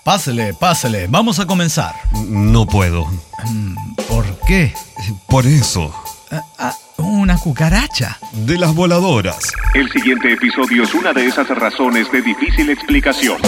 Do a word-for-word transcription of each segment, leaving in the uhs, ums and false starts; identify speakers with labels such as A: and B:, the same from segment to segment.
A: Pásele, pásele, vamos a comenzar.
B: No puedo.
A: ¿Por qué?
B: Por eso.
A: Ah, ah, una cucaracha.
B: De las voladoras.
C: El siguiente episodio es una de esas razones de difícil explicación.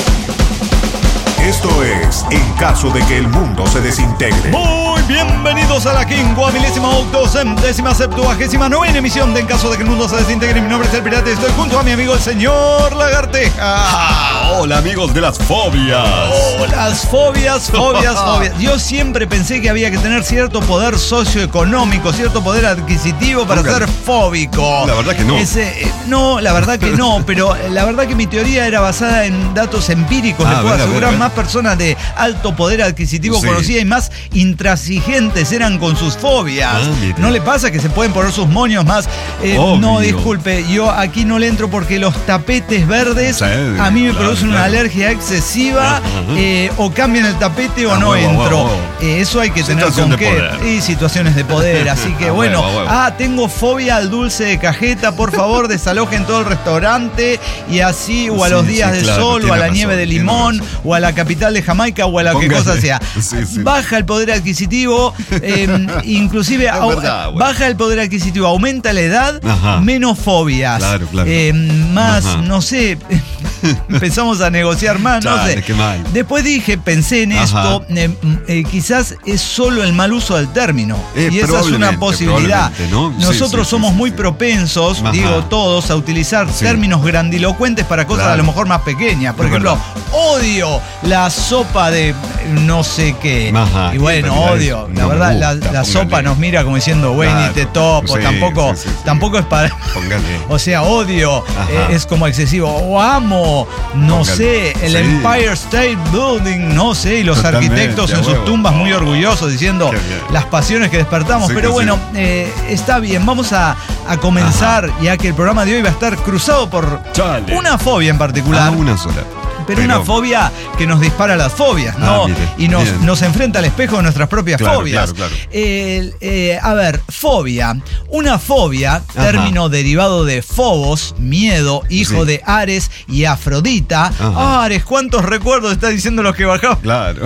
D: Esto es En Caso de que el Mundo se Desintegre.
A: Muy bienvenidos a la quincuagésima milésima octocentésima septuagésima novena emisión de En Caso de que el Mundo se Desintegre. Mi nombre es El Pirata y estoy junto a mi amigo el señor Lagarteja.
B: Ah, hola amigos de las fobias.
A: Oh, las fobias, fobias, fobias. Yo siempre pensé que había que tener cierto poder socioeconómico, cierto poder adquisitivo para
B: Nunca.
A: ser fóbico.
B: La verdad que no.
A: Ese, eh, no, la verdad que no, pero la verdad que mi teoría era basada en datos empíricos.
B: Ah,
A: Le puedo
B: a ver, a ver,
A: asegurar
B: a ver.
A: más personas de alto poder adquisitivo
B: Sí.
A: conocía y más intransigentes eran con sus fobias.
B: Ah, mire.
A: ¿No le pasa que se pueden poner sus moños más? Eh,
B: Obvio.
A: no, disculpe, yo aquí no le entro porque los tapetes verdes
B: Sí,
A: a mí me
B: claro,
A: producen una
B: claro.
A: alergia excesiva.
B: Ajá.
A: eh, o cambian el tapete o
B: A
A: no
B: huevo, a
A: entro.
B: huevo.
A: Eh, eso hay que
B: Situación
A: tener
B: de
A: con qué.
B: poder.
A: Y situaciones de poder. Así que
B: A
A: bueno.
B: huevo, a huevo.
A: Ah, tengo fobia al dulce de cajeta. Por favor, desalojen todo el restaurante. Y así, o a
B: Sí,
A: los días
B: sí,
A: de
B: claro,
A: sol, o a
B: tiene
A: la
B: razón,
A: nieve de
B: tiene
A: limón,
B: razón.
A: o a la capital de Jamaica, o a la que
B: Póngale.
A: cosa sea.
B: Sí, sí.
A: Baja el poder adquisitivo. eh, inclusive
B: Es
A: au-
B: verdad, güey.
A: baja el poder adquisitivo, aumenta la edad,
B: Ajá.
A: menos fobias.
B: Claro, claro.
A: Eh, más,
B: Ajá.
A: no sé, empezamos a negociar más, no
B: Chale,
A: sé.
B: qué mal.
A: Después dije, pensé en
B: Ajá.
A: esto, eh, eh, quizás es solo el mal uso del término.
B: Eh,
A: y esa es una
B: probablemente,
A: posibilidad.
B: probablemente, ¿no? Sí,
A: Nosotros
B: sí,
A: somos
B: sí,
A: muy
B: sí.
A: propensos,
B: Ajá.
A: digo todos, a utilizar
B: Sí.
A: términos grandilocuentes para cosas
B: Claro.
A: a lo mejor más pequeñas. Por
B: Es
A: ejemplo,
B: verdad.
A: odio la sopa de no sé qué.
B: Ajá.
A: Y bueno,
B: En realidad
A: odio.
B: es-
A: La
B: no me
A: verdad, la,
B: gusta,
A: la sopa
B: póngale.
A: nos mira como diciendo, güey,
B: Claro.
A: ni te topo.
B: Sí,
A: tampoco,
B: sí, sí, sí.
A: tampoco es para.
B: Póngale.
A: O sea, odio
B: Ajá.
A: eh, es como excesivo. O amo, no
B: Póngale.
A: sé, el
B: Sí.
A: Empire State Building, no sé, y los
B: Totalmente,
A: arquitectos
B: a
A: en sus
B: huevo.
A: tumbas muy orgullosos diciendo
B: Qué bien.
A: las pasiones que despertamos.
B: Sí,
A: Pero
B: que
A: bueno,
B: sí.
A: eh, está bien, vamos a, a comenzar, ya que el programa de hoy va a estar cruzado por
B: Chale.
A: una fobia en particular.
B: Ah, una sola.
A: Pero, una fobia que nos dispara las fobias, ¿no?
B: Ah, mire,
A: y nos,
B: bien.
A: nos enfrenta al espejo de nuestras propias
B: Claro,
A: fobias.
B: claro, claro.
A: Eh, eh, a ver, fobia. Una fobia,
B: Ajá.
A: término derivado de Phobos, miedo, hijo
B: Sí.
A: de Ares y Afrodita.
B: Ajá.
A: Ares, ¿cuántos recuerdos está diciendo los que bajaban?
B: Claro.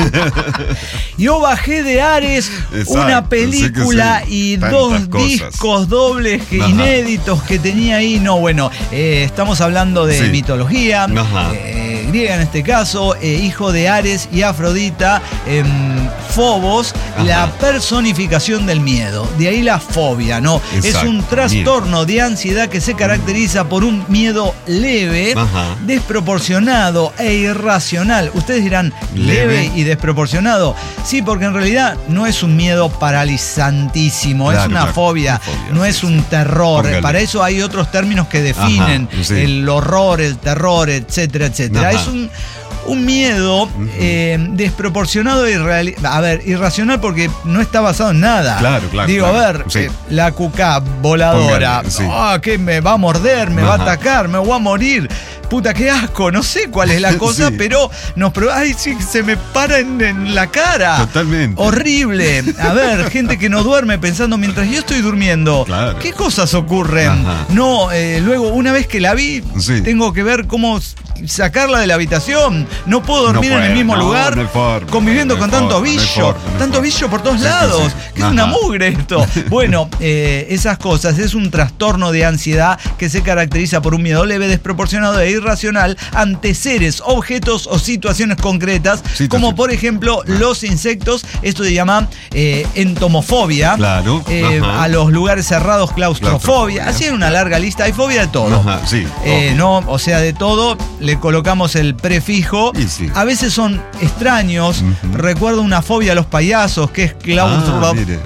A: Yo bajé de Ares
B: Exacto,
A: una
B: sí que
A: película
B: sí.
A: y
B: Tantas
A: dos
B: cosas.
A: discos dobles que
B: Ajá.
A: inéditos que tenía ahí. No, bueno, eh, estamos hablando de
B: Sí.
A: mitología,
B: Ajá.
A: eh, griega en este caso, eh, hijo de Ares y Afrodita, eh, Phobos,
B: Ajá.
A: la personificación del miedo. De ahí la fobia, ¿no? Es
B: Exacto,
A: un trastorno de ansiedad que se caracteriza por un miedo leve,
B: Ajá.
A: desproporcionado e irracional. Ustedes dirán, leve,
B: Leve.
A: y desproporcionado. Sí, porque en realidad no es un miedo paralizantísimo, es
B: Claro,
A: una
B: claro,
A: fobia,
B: una fobia,
A: no
B: sí,
A: es
B: sí.
A: un terror.
B: Póngale.
A: Para eso hay otros términos que definen
B: Ajá, sí.
A: el horror, el terror, etcétera, etcétera.
B: Ajá.
A: Es un, un miedo eh, desproporcionado e irreal- a ver, irracional porque no está basado en nada.
B: Claro, claro,
A: Digo,
B: claro.
A: a ver,
B: Sí.
A: eh, la cucá voladora,
B: Póngale, sí.
A: ah, que me va a morder, me va a
B: Ajá.
A: atacar, me voy a morir. Puta, qué asco, no sé cuál es la cosa,
B: Sí.
A: pero nos pro- ay, sí, se me para en, en la cara.
B: Totalmente.
A: Horrible. A ver, gente que no duerme pensando mientras yo estoy durmiendo.
B: Claro.
A: ¿Qué cosas ocurren?
B: Ajá.
A: No, eh, luego, una vez que la vi,
B: Sí.
A: tengo que ver cómo s- sacarla de la habitación. No puedo
B: No
A: dormir en el
B: puede,
A: mismo
B: no,
A: lugar,
B: no hay forma,
A: conviviendo
B: no hay
A: con tanto
B: forma, no hay
A: bicho.
B: forma, no hay
A: tanto
B: forma.
A: bicho por todos
B: Sí, sí,
A: lados.
B: sí.
A: Que es
B: Ajá.
A: una mugre esto. Bueno, eh, esas cosas. Es un trastorno de ansiedad que se caracteriza por un miedo leve, desproporcionado e irracional ante seres, objetos o situaciones concretas,
B: Sí,
A: como
B: sí.
A: por ejemplo los insectos. Esto se llama eh, entomofobia.
B: Claro,
A: Eh,
B: ajá.
A: a los lugares cerrados, claustrofobia.
B: Claustrofobia.
A: Así hay una larga lista. Hay fobia de todo.
B: Ajá, sí.
A: Eh,
B: Obvio.
A: no, o sea, de todo le colocamos el prefijo.
B: Y sí.
A: A veces son extraños.
B: Ujú.
A: Recuerdo una fobia a los payasos, que es
B: Ah, mire.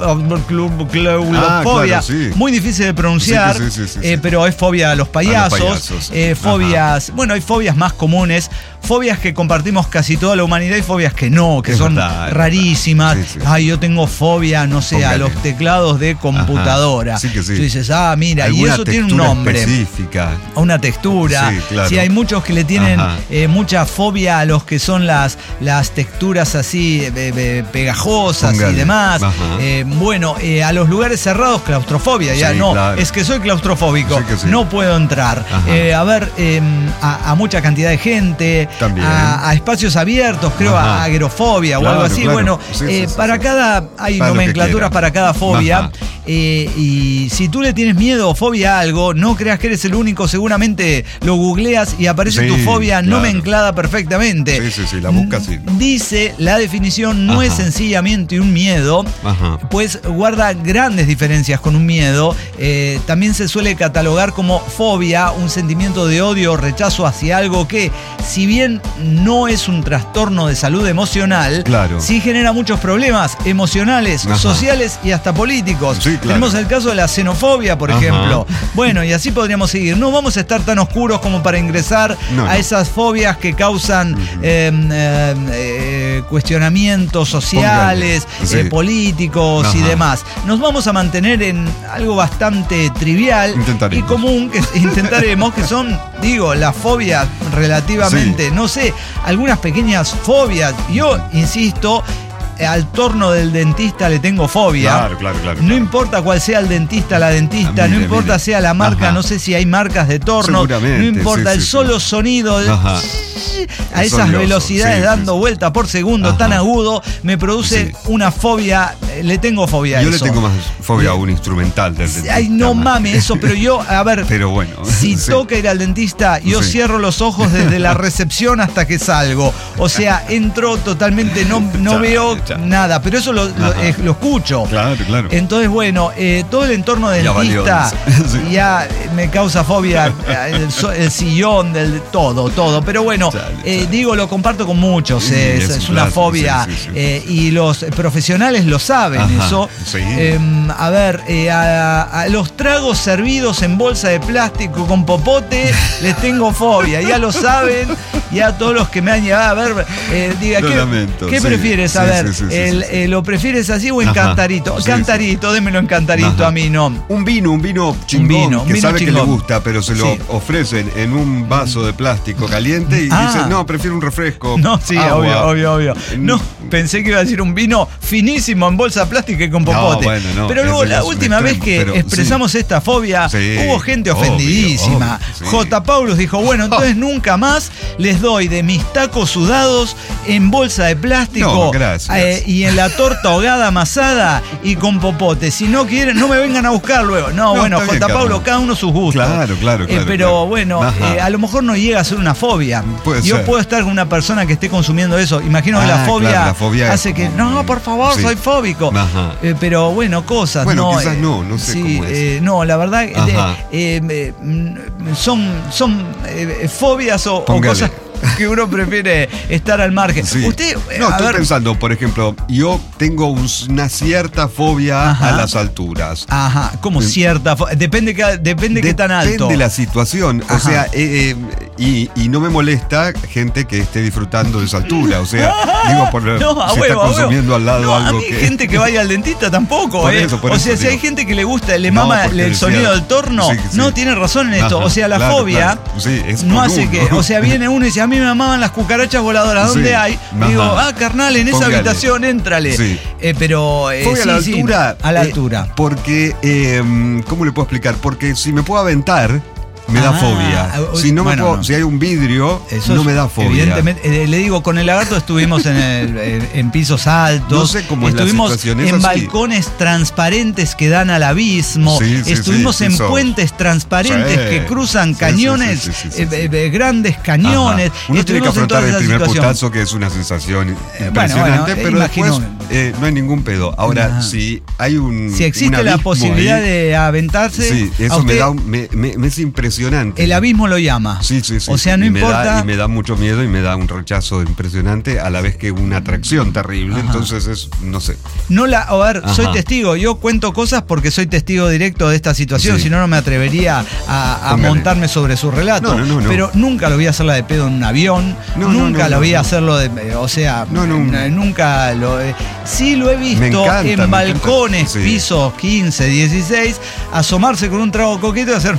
A: claustrofobia.
B: Ah, claro, sí.
A: Muy difícil de pronunciar,
B: Sí, sí, sí, sí,
A: eh,
B: sí.
A: pero es fobia a los payasos.
B: payasos.
A: eh, fobias, bueno, hay fobias más comunes. Fobias que compartimos casi toda la humanidad y fobias que no, que
B: Es
A: son
B: verdad, es
A: rarísimas.
B: verdad. Sí, sí.
A: Ay, yo tengo fobia, no sé, a
B: Póngale.
A: los teclados de computadora.
B: Sí que sí.
A: Tú dices, ah, mira, y
B: Alguna
A: eso tiene un
B: textura
A: nombre.
B: específica.
A: A una textura.
B: Sí, claro.
A: Sí, hay muchos que le tienen
B: Ajá.
A: eh, mucha fobia a los que son las, las texturas así eh, eh, pegajosas
B: Póngale.
A: y demás.
B: Ajá.
A: Eh, bueno, eh, a los lugares cerrados, claustrofobia. Ya
B: Sí,
A: no,
B: claro.
A: es que soy claustrofóbico.
B: Sí que sí.
A: No puedo entrar.
B: Ajá.
A: Eh, a ver, eh, a, a mucha cantidad de gente,
B: También.
A: a, a espacios abiertos, creo,
B: Ajá.
A: a agrofobia
B: Claro,
A: o algo así.
B: claro.
A: Bueno,
B: Sí,
A: eh,
B: sí, sí,
A: para
B: sí.
A: cada, hay
B: Para lo que
A: nomenclaturas
B: quieran.
A: para cada fobia.
B: Ajá.
A: Eh, y si tú le tienes miedo o fobia a algo, no creas que eres el único, seguramente lo googleas y aparece
B: Sí,
A: tu fobia
B: claro.
A: nomenclada perfectamente.
B: Sí, sí, sí, la buscas, sí.
A: Dice, la definición no
B: Ajá.
A: es sencillamente un miedo,
B: Ajá.
A: pues guarda grandes diferencias con un miedo. Eh, también se suele catalogar como fobia un sentimiento de odio o rechazo hacia algo que, si bien no es un trastorno de salud emocional,
B: Claro.
A: sí genera muchos problemas emocionales,
B: Ajá.
A: sociales y hasta políticos.
B: Sí, claro.
A: Tenemos el caso de la xenofobia, por
B: Ajá.
A: ejemplo. Bueno, y así podríamos seguir. No vamos a estar tan oscuros como para ingresar
B: No,
A: a
B: no.
A: esas fobias que causan eh, eh, eh, cuestionamientos sociales,
B: Póngale. Sí.
A: eh, políticos y
B: Ajá.
A: demás. Nos vamos a mantener en algo bastante trivial y
B: Intentaremos.
A: común, que intentaremos, que son, digo, las fobias relativamente,
B: Sí.
A: no sé, algunas pequeñas fobias. Yo insisto, al torno del dentista le tengo fobia.
B: Claro, claro, claro.
A: No
B: claro.
A: importa cuál sea el dentista, la dentista,
B: Ah, mire,
A: no importa
B: mire.
A: sea la marca,
B: Ajá.
A: no sé si hay marcas de torno,
B: Seguramente,
A: no importa
B: sí,
A: el
B: sí,
A: solo
B: sí.
A: sonido de-
B: Ajá.
A: a
B: Es
A: esas
B: odioso,
A: velocidades
B: sí, sí,
A: dando
B: sí.
A: vuelta por segundo
B: Ajá.
A: tan agudo, me produce
B: Sí.
A: una fobia, eh, le tengo fobia a
B: Yo le
A: eso.
B: tengo más fobia a un instrumental del dentista.
A: Ay, no
B: más
A: mames
B: que-
A: eso, pero yo, a ver,
B: Pero bueno.
A: si
B: sí.
A: toca ir al dentista, yo
B: Sí.
A: cierro los ojos desde la recepción hasta que salgo. O sea, entro totalmente, no, no
B: Chale,
A: veo
B: chale.
A: nada, pero eso lo, lo,
B: Ajá.
A: eh, lo escucho.
B: Claro, claro.
A: Entonces, bueno, eh, todo el entorno
B: Ya valió,
A: dentista
B: dice. Sí.
A: ya me causa fobia, eh, el, so- el sillón, del todo, todo. Pero bueno,
B: Chale,
A: eh,
B: chale.
A: digo, lo comparto con muchos,
B: Sí,
A: eh, es,
B: es un
A: es una
B: clásico,
A: fobia.
B: sí, sí, sí.
A: eh, y los profesionales lo saben,
B: Ajá,
A: eso.
B: sí.
A: Eh, a ver, eh, a, a los tragos servidos en bolsa de plástico con popote les tengo fobia, ya lo saben. Ya todos los que me han llevado a ver, eh, diga,
B: Lo
A: ¿qué,
B: lamento,
A: ¿qué
B: sí,
A: prefieres? A
B: sí,
A: ver,
B: sí, sí, sí,
A: el-
B: sí, sí.
A: eh, ¿lo prefieres así o en
B: Ajá,
A: cantarito?
B: sí,
A: Cantarito, démelo en cantarito,
B: Ajá.
A: a mí no.
B: Un vino, un vino chingón,
A: vino, un
B: que
A: vino
B: sabe que
A: chingón.
B: le gusta, pero se lo
A: Sí.
B: ofrecen en un vaso de plástico caliente y
A: Ah.
B: dice, no, prefiero un refresco.
A: No, sí,
B: agua".
A: obvio, obvio, obvio.
B: Mm.
A: No, pensé que iba a decir un vino finísimo en bolsa plástica y con popote.
B: bueno, no,
A: pero luego
B: eso ya
A: la
B: es un
A: última vez
B: extremo,
A: que
B: pero
A: expresamos esta fobia,
B: Sí,
A: hubo gente
B: obvio,
A: ofendidísima.
B: obvio, sí.
A: J. Paulus dijo, bueno, entonces nunca más les doy de mis tacos sudados en bolsa de plástico
B: No, gracias.
A: eh, y en la torta ahogada amasada y con popote. Si no quieren, no me vengan a buscar luego. No,
B: No,
A: bueno,
B: está bien,
A: J.
B: cada
A: Paulus,
B: uno.
A: cada uno sus gustos.
B: Claro, claro,
A: Eh,
B: claro,
A: pero
B: claro.
A: bueno,
B: Ajá.
A: eh, a lo mejor no llega a ser una fobia.
B: Puede
A: Yo
B: ser.
A: puedo estar con una persona que esté consumiendo eso. Imagino que
B: Ah,
A: la fobia,
B: claro, la fobia
A: hace
B: es-
A: que, no, por favor,
B: Sí.
A: soy fóbico.
B: Ajá.
A: Eh, pero bueno, cosas.
B: Bueno,
A: no,
B: quizás
A: eh,
B: no, no sé
A: sí,
B: cómo es.
A: eh, no, la verdad, eh,
B: Ajá.
A: eh, eh, mm, son, son eh, fobias o, o
B: Póngale.
A: cosas que uno prefiere estar al margen.
B: Sí.
A: Usted, eh,
B: no,
A: a
B: estoy
A: ver,
B: pensando, por ejemplo, yo tengo un- una cierta fobia
A: Ajá.
B: a las alturas.
A: Ajá, como cierta, fo- depende, que, depende qué tan alto.
B: Depende de la situación. O
A: Ajá.
B: sea, eh, eh, y, y no me molesta gente que esté disfrutando de esa altura. O sea, digo, por
A: No, a
B: si
A: huevo, a
B: está
A: huevo.
B: consumiendo al lado
A: No,
B: algo
A: a mí
B: que.
A: gente que vaya al dentista tampoco,
B: Por
A: ¿eh?
B: eso, por
A: o
B: eso
A: sea, si
B: digo.
A: hay gente que le gusta, le
B: No,
A: mama
B: porque
A: el
B: decía-
A: sonido del torno,
B: Sí, sí.
A: no tiene razón en esto.
B: Ajá,
A: o sea, la
B: claro,
A: fobia
B: claro. Sí, es
A: no
B: por
A: hace
B: uno.
A: que, o sea, viene uno y dice, a mí me amaban las cucarachas voladoras, ¿dónde
B: Sí,
A: hay?
B: ajá.
A: Digo, ah, carnal, en esa
B: Póngale.
A: habitación, éntrale.
B: Sí.
A: Eh, pero eh,
B: Fobia
A: sí,
B: a la
A: sí,
B: altura.
A: a la
B: eh,
A: altura.
B: porque, eh, ¿cómo le puedo explicar? Porque si me puedo aventar, me da
A: Ah,
B: fobia.
A: o-
B: Si no me
A: bueno,
B: puedo,
A: no.
B: si hay un vidrio,
A: Eso
B: no
A: es-
B: me da fobia.
A: Evidentemente, eh, le digo, con el lagarto estuvimos en, el- en- en pisos altos.
B: No sé cómo es la
A: estuvimos
B: situación, es
A: en
B: así.
A: balcones transparentes que dan al abismo.
B: Sí, sí,
A: estuvimos
B: sí,
A: en
B: sí, son.
A: puentes transparentes
B: Sí,
A: que cruzan
B: sí, sí,
A: cañones,
B: sí, sí, sí, sí,
A: eh,
B: sí.
A: eh, eh, grandes cañones.
B: Ajá. Uno tiene que
A: Estuvimos en toda
B: afrontar el
A: esa
B: primer
A: situación.
B: putazo, que es una sensación
A: bueno,
B: impresionante,
A: bueno,
B: pero
A: imagino.
B: después eh, no hay ningún pedo. Ahora,
A: Ajá.
B: si hay un.
A: Si existe
B: un
A: la
B: abismo
A: posibilidad
B: ahí,
A: de aventarse,
B: Sí,
A: a
B: eso me
A: usted
B: da un- me, me- me es impresionante.
A: el abismo lo llama.
B: Sí, sí, sí.
A: O sea,
B: sí.
A: no
B: Y me da-
A: importa.
B: y me da mucho miedo y me da un rechazo impresionante, a la vez que una atracción terrible.
A: Ajá.
B: Entonces es, no sé.
A: No la, a ver,
B: Ajá.
A: soy testigo. Yo cuento cosas porque soy testigo directo de esta situación.
B: Sí.
A: Si no, no me atrevería a, a
B: Póngale.
A: montarme sobre su relato.
B: No, no, no, no.
A: Pero nunca lo voy a hacerla de pedo en un avión.
B: No, no,
A: nunca
B: no,
A: lo
B: no,
A: voy a
B: no.
A: hacerlo de. O sea,
B: No, no.
A: n- nunca lo. eh, Sí lo he
B: Me
A: visto
B: encanta,
A: en
B: me
A: balcones,
B: encanta. Sí.
A: pisos quince, dieciséis, asomarse con un trago coqueto y hacer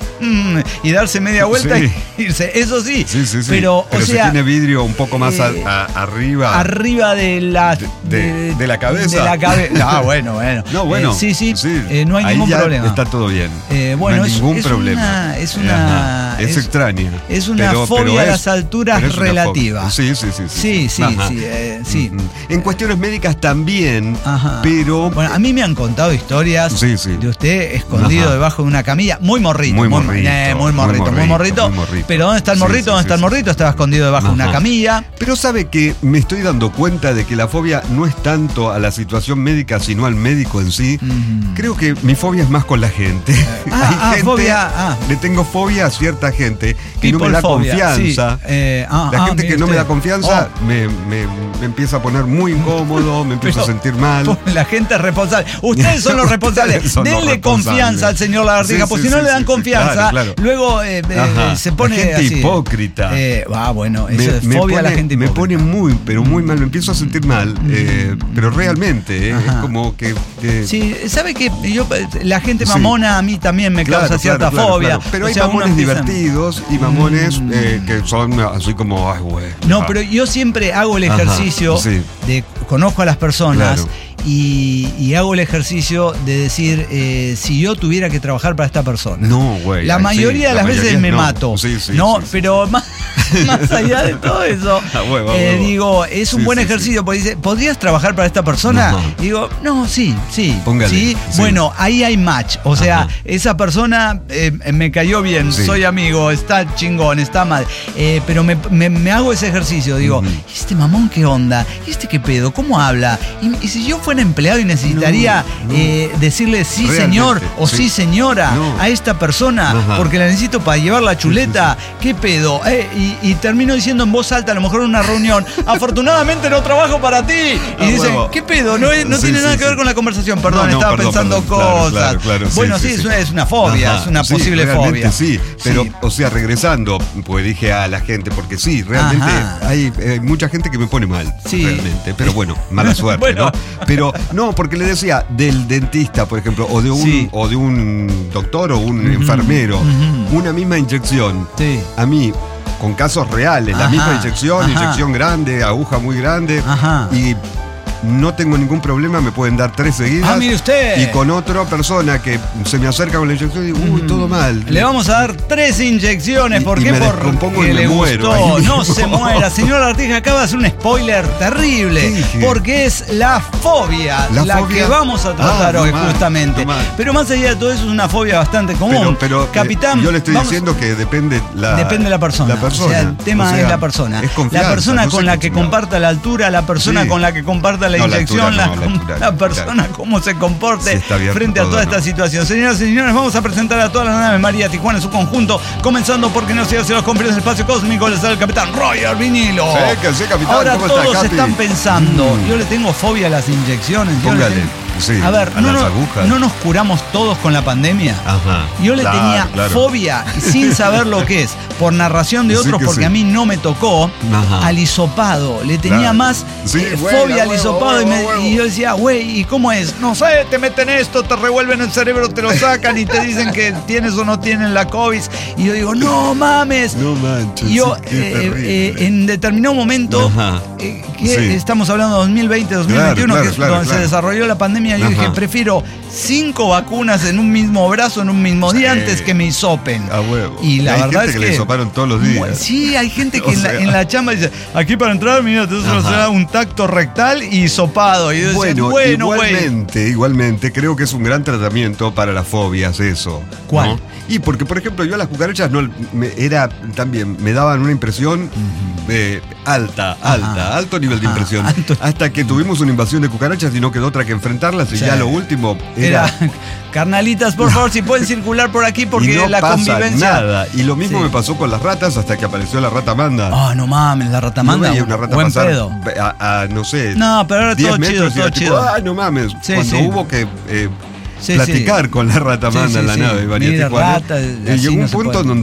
A: y darse media vuelta
B: Sí.
A: y irse. Eso sí,
B: Sí, sí, sí.
A: pero,
B: Pero
A: o
B: si
A: sea,
B: tiene vidrio un poco más a-
A: eh,
B: a- arriba.
A: arriba de la
B: De- de- de la cabeza.
A: De la cabeza. Ah, bueno, bueno.
B: No, bueno.
A: Eh, sí, sí, eh, no hay
B: ahí
A: ningún
B: ya
A: problema.
B: Está todo bien.
A: Eh, bueno,
B: no hay
A: es-
B: ningún
A: es
B: problema.
A: una- es una-
B: Ajá. Es,
A: es-
B: extraña.
A: es una
B: pero-
A: fobia
B: pero
A: a
B: es-
A: las alturas
B: pero es una
A: relativa.
B: fobia. Sí, sí, sí.
A: Sí, sí,
B: Ajá.
A: sí, eh, sí.
B: Ujú. En cuestiones médicas también,
A: Ajá.
B: pero.
A: Bueno, a mí me han contado historias
B: Sí, sí.
A: de usted escondido
B: Ajá.
A: debajo de una camilla, muy morrito,
B: Muy
A: muy,
B: morrito,
A: eh, muy
B: muy
A: morrito, muy
B: morrito,
A: morrito.
B: muy morrito.
A: Pero ¿dónde está el
B: Sí,
A: morrito?
B: sí,
A: ¿Dónde
B: sí,
A: está el
B: sí.
A: morrito? Estaba escondido debajo de una
B: Ajá.
A: camilla.
B: Pero sabe que me estoy dando cuenta de que la fobia no es tanto a la situación médica, sino al médico en sí.
A: Mm.
B: Creo que mi fobia es más con la gente.
A: Ah, ah, fobia, ah.
B: Le tengo fobia a cierta gente que no me
A: People
B: da
A: phobia,
B: confianza.
A: sí. Eh, ah,
B: La
A: ah,
B: gente
A: mire
B: que no me
A: usted.
B: da confianza
A: Oh.
B: me, me- me empieza a poner muy incómodo, me empiezo
A: Pero-
B: a sentir mal.
A: La gente es responsable. Ustedes son los responsables.
B: Ustedes son los
A: Denle
B: responsables.
A: confianza al señor Lagartija,
B: Sí,
A: porque
B: sí,
A: si no
B: sí,
A: le dan
B: sí,
A: confianza,
B: claro, claro.
A: luego eh, eh,
B: Ajá.
A: se pone
B: La gente
A: así.
B: hipócrita.
A: Eh, ah, bueno,
B: Me,
A: eso es
B: me
A: fobia a la
B: pone-
A: gente
B: me
A: hipócrita.
B: pone muy, pero muy mal, me empiezo a sentir mal, eh, pero realmente, eh, es
A: Ajá.
B: como que... que-
A: Sí, ¿sabe que yo la gente
B: Sí.
A: mamona a mí también me
B: Claro,
A: causa cierta
B: claro, claro,
A: fobia?
B: claro. Pero
A: O
B: hay
A: sea, uno
B: mamones
A: empieza-
B: divertidos y mamones
A: Mm.
B: eh, que son así como, ay, güey.
A: No,
B: Ah.
A: pero yo siempre hago el
B: Ajá,
A: ejercicio
B: sí.
A: de conozco a las personas
B: Claro.
A: y, y hago el ejercicio de decir eh, si yo tuviera que trabajar para esta persona.
B: No, güey.
A: La
B: ay,
A: mayoría
B: sí,
A: de
B: la
A: las veces
B: mayoría
A: me
B: no.
A: mato.
B: Sí, sí,
A: no,
B: sí, sí.
A: pero más, más allá de todo eso,
B: A huevo, a
A: eh,
B: huevo.
A: digo, es un
B: Sí,
A: buen
B: sí,
A: ejercicio porque dice, ¿podrías trabajar para esta persona?
B: Ajá.
A: Y digo, no, sí, sí.
B: Póngale,
A: sí.
B: sí.
A: Bueno, ahí hay match. O sea,
B: Ajá.
A: esa persona eh, me cayó bien,
B: Sí.
A: soy amigo, está chingón, está mal. Eh, pero me, me- me hago ese ejercicio, digo,
B: Ujú.
A: ¿y este mamón qué onda? ¿Y este qué pedo? ¿Cómo habla? Y, y si yo fuera empleado y necesitaría
B: No, no.
A: eh, decirle sí
B: Realmente,
A: señor o sí,
B: sí.
A: señora
B: No.
A: a esta persona
B: Ajá.
A: porque la necesito para llevar la chuleta, ¿qué pedo? Eh, y, y termino diciendo en voz alta, a lo mejor en una reunión, afortunadamente no trabajo para ti. Y
B: A
A: dicen,
B: huevo.
A: ¿qué pedo? No, es- no
B: Sí,
A: tiene
B: sí,
A: nada que
B: sí.
A: ver con la conversación, perdón,
B: No, no,
A: estaba
B: perdón,
A: pensando
B: perdón, claro,
A: cosas.
B: claro, claro, sí,
A: bueno, sí,
B: sí,
A: es,
B: sí.
A: una, es una fobia,
B: Ajá,
A: es una
B: sí,
A: posible
B: realmente
A: fobia.
B: Sí, pero,
A: Sí.
B: o sea, regresando, pues dije a la gente, porque sí, realmente
A: Ajá.
B: hay eh, mucha gente que me pone mal,
A: Sí.
B: realmente, pero bueno, mala suerte,
A: Bueno.
B: ¿no? Pero no, porque le decía, del dentista, por ejemplo, o de un,
A: Sí.
B: o de un doctor o un
A: Ujú,
B: enfermero,
A: ujú.
B: una misma inyección,
A: Sí.
B: a mí, con casos reales, la
A: Ajá,
B: misma inyección,
A: ajá.
B: inyección grande, aguja muy grande,
A: Ajá.
B: y no tengo ningún problema, me pueden dar tres seguidas.
A: Ah, mire usted.
B: Y con otra persona que se me acerca con la inyección y digo, uy, todo mal.
A: Le vamos a dar tres inyecciones.
B: Y-
A: ¿Por
B: y
A: qué?
B: me descompongo
A: Porque
B: y me
A: le
B: muero
A: gustó.
B: ahí
A: No
B: mismo.
A: se muera. Señor Artija, acaba de hacer un spoiler terrible.
B: ¿Qué dije?
A: Porque es la fobia la,
B: ¿La fobia?
A: que vamos a tratar
B: Ah, no
A: hoy,
B: mal,
A: justamente.
B: no mal.
A: Pero más allá de todo eso, es una fobia bastante común.
B: Pero, pero eh,
A: Capitán,
B: yo le estoy
A: vamos-
B: diciendo que depende la,
A: Depende de la persona.
B: La persona.
A: O sea, el tema
B: O sea,
A: es la persona.
B: es confianza,
A: la persona
B: no sé
A: con la
B: qué
A: que
B: chingado.
A: comparta la altura, la persona
B: Sí.
A: con la que comparta la
B: No, la
A: inyección,
B: altura
A: la,
B: no, la altura,
A: la persona
B: claro.
A: cómo se comporte
B: Si está abierto
A: frente a
B: todo,
A: toda
B: no.
A: esta situación. Señoras y señores, vamos a presentar a toda la nave María Tijuana en su conjunto, comenzando porque no se hace los confines del espacio cósmico, les da el capitán Roger Vinilo.
B: Sí, que sí, capitán,
A: Ahora
B: ¿cómo está,
A: todos
B: Capi?
A: están pensando,
B: Mm.
A: yo le tengo fobia a las inyecciones. yo le
B: Póngale,
A: tengo-
B: sí,
A: a ver,
B: a
A: no,
B: las
A: no-
B: agujas.
A: no nos curamos todos con la pandemia.
B: Ajá.
A: Yo le
B: Claro,
A: tenía
B: claro.
A: fobia sin saber lo que es, por narración de
B: Sí
A: otros,
B: que
A: porque
B: sí.
A: a mí no me tocó,
B: Ajá.
A: al hisopado. Le tenía
B: Claro.
A: más
B: Sí,
A: eh,
B: güey,
A: fobia
B: a
A: al
B: huevo,
A: hisopado. y, me-
B: huevo, huevo.
A: y yo decía, güey, ¿y cómo es? No sé, te meten esto, te revuelven el cerebro, te lo sacan y te dicen que tienes o no tienes la COVID. Y yo digo, no mames.
B: No manches.
A: Y yo,
B: sí, qué
A: eh,
B: terrible.
A: eh, en determinado momento,
B: Ajá.
A: eh, que
B: Sí.
A: estamos hablando de dos mil veinte, dos mil veintiuno,
B: Claro,
A: que es
B: claro,
A: donde
B: claro.
A: se desarrolló la pandemia, yo
B: Ajá.
A: dije, prefiero cinco vacunas en un mismo brazo, en un mismo día,
B: Sí.
A: antes que me hisopen.
B: A huevo.
A: Y la
B: Hay
A: verdad
B: gente
A: es
B: que
A: que,
B: le hisoparon todos los días.
A: Sí, hay gente que
B: O
A: en, la,
B: sea.
A: en la chamba dice, aquí para entrar, mira, te
B: Ajá.
A: será un tacto rectal y hisopado. Y yo decía,
B: Bueno,
A: bueno, güey.
B: igualmente, igualmente, creo que es un gran tratamiento para las fobias eso. ¿no?
A: ¿Cuál?
B: Y porque, por ejemplo, yo a las cucarachas no me, era también, me daban una impresión eh, alta,
A: Ajá.
B: alta, alto nivel de
A: Ajá,
B: impresión.
A: alto.
B: Hasta que tuvimos una invasión de cucarachas y no quedó otra que enfrentarlas. Y
A: Sí.
B: ya lo último era.
A: Era, carnalitas, por favor, si pueden circular por aquí porque
B: y no
A: la
B: pasa
A: convivencia.
B: nada. Y lo mismo
A: Sí.
B: me pasó con las ratas hasta que apareció la rata manda.
A: Ah, no mames, la rata
B: Yo
A: manda.
B: veía una rata
A: Buen
B: pasar
A: pedo.
B: A, a, no sé.
A: No, pero ahora
B: diez
A: todo chido,
B: metros y
A: todo
B: era tipo,
A: chido.
B: ay, no mames.
A: Sí,
B: Cuando
A: sí.
B: hubo que eh,
A: Sí,
B: platicar
A: sí.
B: con la rata
A: Sí,
B: manda
A: sí,
B: en la
A: sí.
B: nave, María
A: Mira,
B: Tijuana,
A: rata,
B: eh,
A: así
B: llegó
A: no
B: un
A: se
B: punto
A: puede.
B: donde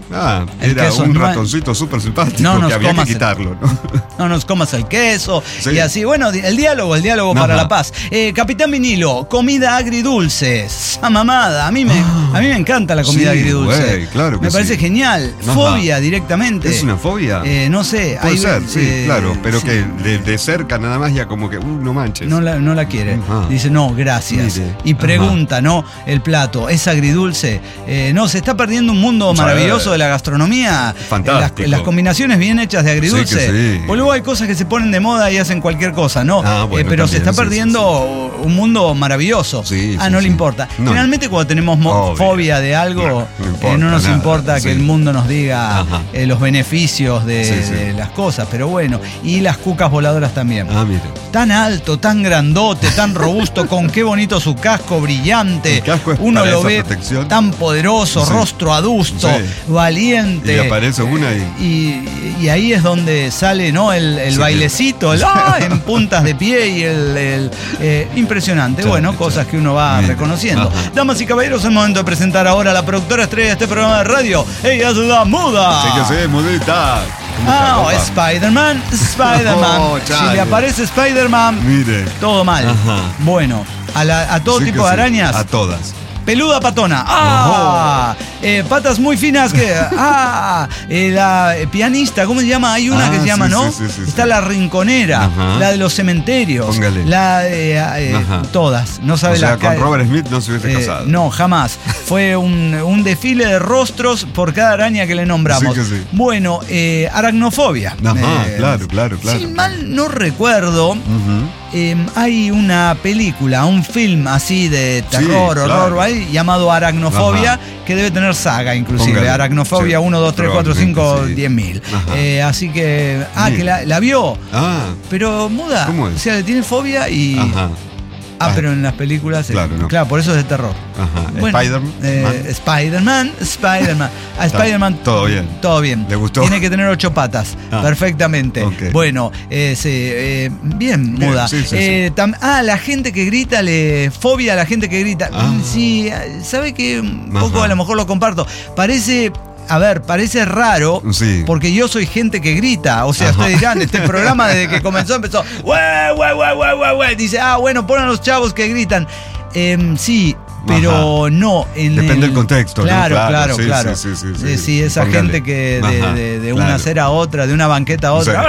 B: Ah,
A: El
B: era
A: queso
B: un
A: no-
B: ratoncito súper simpático
A: No nos
B: que había que
A: comas el-
B: quitarlo, ¿no?
A: No nos comas el queso.
B: Sí.
A: Y así, bueno, di- el diálogo, el diálogo
B: Ajá.
A: para la paz. Eh, Capitán Vinilo, comida agridulce. Esa mamada. A mí me, a mí me encanta la comida
B: Sí,
A: agridulce.
B: güey, claro que
A: me parece
B: sí.
A: genial.
B: Ajá.
A: Fobia directamente.
B: ¿Es una fobia?
A: Eh, no sé.
B: Puede
A: hay-
B: ser, sí,
A: eh,
B: claro, pero
A: sí.
B: que de, de cerca nada más ya como que, uh, no manches.
A: No la, no la quiere.
B: Ajá.
A: Dice, no, gracias.
B: Mire.
A: Y pregunta, ¿no? El plato, ¿es agridulce? Eh, no, se está perdiendo un mundo
B: Sí.
A: maravilloso de la gastronomía.
B: Fantástico.
A: Las, las combinaciones bien hechas de agridulce.
B: Sí que sí.
A: O luego hay cosas que se ponen de moda y hacen cualquier cosa, ¿no?
B: Ah, bueno,
A: Eh, pero se
B: también,
A: está
B: sí,
A: perdiendo un mundo maravilloso.
B: Sí,
A: ah,
B: sí,
A: no
B: sí.
A: le importa.
B: No.
A: Generalmente cuando tenemos mo-
B: Obvio.
A: fobia de algo,
B: No, no
A: eh,
B: importa
A: no nos
B: nada,
A: importa que
B: sí.
A: el mundo nos diga
B: Ajá.
A: eh, los beneficios de,
B: Sí, sí.
A: de las cosas. Pero bueno, y las cucas voladoras también.
B: Ah, mire.
A: Tan alto, tan grandote, tan robusto, con qué bonito su casco brillante.
B: El casco es
A: Uno
B: para
A: lo
B: esa
A: ve
B: protección.
A: tan poderoso,
B: Sí.
A: rostro adusto,
B: Sí.
A: valiente.
B: Y aparece una y-
A: y, y ahí es donde sale, ¿no? El, el
B: Sí,
A: bailecito, el,
B: sí.
A: ¡ah! En puntas de pie y el, el, eh, impresionante.
B: Chale,
A: bueno,
B: chale.
A: cosas que uno va
B: Mire.
A: reconociendo.
B: Ajá.
A: Damas y caballeros, es momento de presentar ahora a la productora estrella de este programa de radio. Ella es la muda.
B: Sí que sí, mudita. ¿Cómo está,
A: Ah,
B: papá?
A: Spider-Man, Spider-Man.
B: Oh,
A: si
B: chale.
A: le aparece Spider-Man,
B: Mire.
A: todo mal.
B: Ajá.
A: Bueno, a, la- a todo
B: Sí
A: tipo
B: que
A: de
B: sí,
A: arañas,
B: A todas.
A: peluda patona. ¡Ah! Eh, patas muy finas que. ¡Ah! Eh, la eh, pianista, ¿cómo se llama? Hay una
B: Ah,
A: que se llama,
B: sí,
A: ¿no?
B: sí, sí, sí,
A: Está
B: sí.
A: la rinconera,
B: Ajá.
A: la de los cementerios.
B: Póngale.
A: La de. eh,
B: Ajá.
A: todas. No sabe
B: O sea,
A: las
B: con
A: ca-
B: Robert Smith no se hubiese
A: eh,
B: casado.
A: No, jamás. Fue un, un desfile de rostros por cada araña que le nombramos.
B: Sí que sí.
A: Bueno, eh, aracnofobia.
B: Ajá,
A: Eh,
B: claro, claro, claro.
A: Si mal no recuerdo,
B: Ujú.
A: eh, hay una película, un film así de terror,
B: Sí,
A: horror,
B: claro.
A: ahí, llamado Aracnofobia,
B: Ajá.
A: que debe tener saga inclusive.
B: Póngale.
A: Aracnofobia
B: Sí,
A: uno, dos, tres, cuatro, cinco,
B: probablemente sí.
A: diez mil.
B: Ajá.
A: Eh, así que. Ah,
B: Bien.
A: que la, la vio.
B: Ah,
A: Pero muda.
B: ¿Cómo es?
A: O sea, le tiene fobia y.
B: ajá.
A: Ah,
B: Ah.
A: pero en las películas. eh,
B: Claro, no.
A: Claro, por eso es de terror.
B: Ajá.
A: Bueno,
B: Spider-Man.
A: eh, Spider-Man, Spider-Man. A
B: Está,
A: Spider-Man.
B: todo bien.
A: Todo bien.
B: ¿Le gustó?
A: Tiene que tener ocho patas.
B: Ah,
A: Perfectamente.
B: ok.
A: Bueno, eh, sí, eh, bien,
B: Bien,
A: muda.
B: sí, sí,
A: Eh, tam- ah, la gente que grita, le fobia a la gente que grita.
B: Ah.
A: Mm, Sí, ¿sabe que un poco
B: Ajá.
A: a lo mejor lo comparto? Parece. A ver, parece raro
B: Sí.
A: porque yo soy gente que grita. O sea,
B: Ajá.
A: ustedes dirán, este programa desde que comenzó empezó. "Güey, güey, güey, güey, güey, güey". Dice, ah, bueno, ponen a los chavos que gritan. Em, sí, pero
B: Ajá.
A: no en
B: Depende
A: el-
B: del contexto, ¿no?
A: Claro,
B: Claro,
A: claro,
B: sí,
A: claro.
B: sí, sí, sí,
A: Eh,
B: sí.
A: sí, esa
B: Póngale.
A: gente que de,
B: Ajá,
A: de- de
B: claro.
A: una acera a otra, de una banqueta a otra.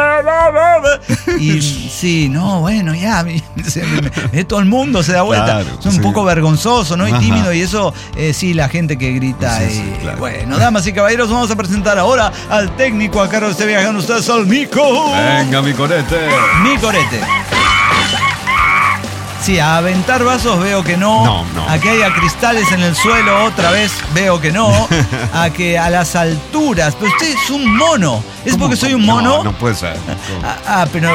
A: Y sí, no, bueno, ya, mi- se- me- me- todo el mundo se da vuelta.
B: Claro,
A: es un
B: sí.
A: poco vergonzoso, ¿no? Y
B: Ajá.
A: tímido, y eso, eh, sí, la gente que grita.
B: Sí,
A: y-
B: sí, claro.
A: Bueno, damas y caballeros, vamos a presentar ahora al técnico a cargo de este viajando ustedes al Mico.
B: Venga, mi corete.
A: Mi corete. Sí, a aventar vasos veo que no.
B: No, no.
A: A que haya cristales en el suelo otra vez veo que no. A que a las alturas. Pero usted es un mono. ¿Es
B: ¿Cómo?
A: porque soy un mono?
B: No, no puede ser.
A: Ah, ah, pero.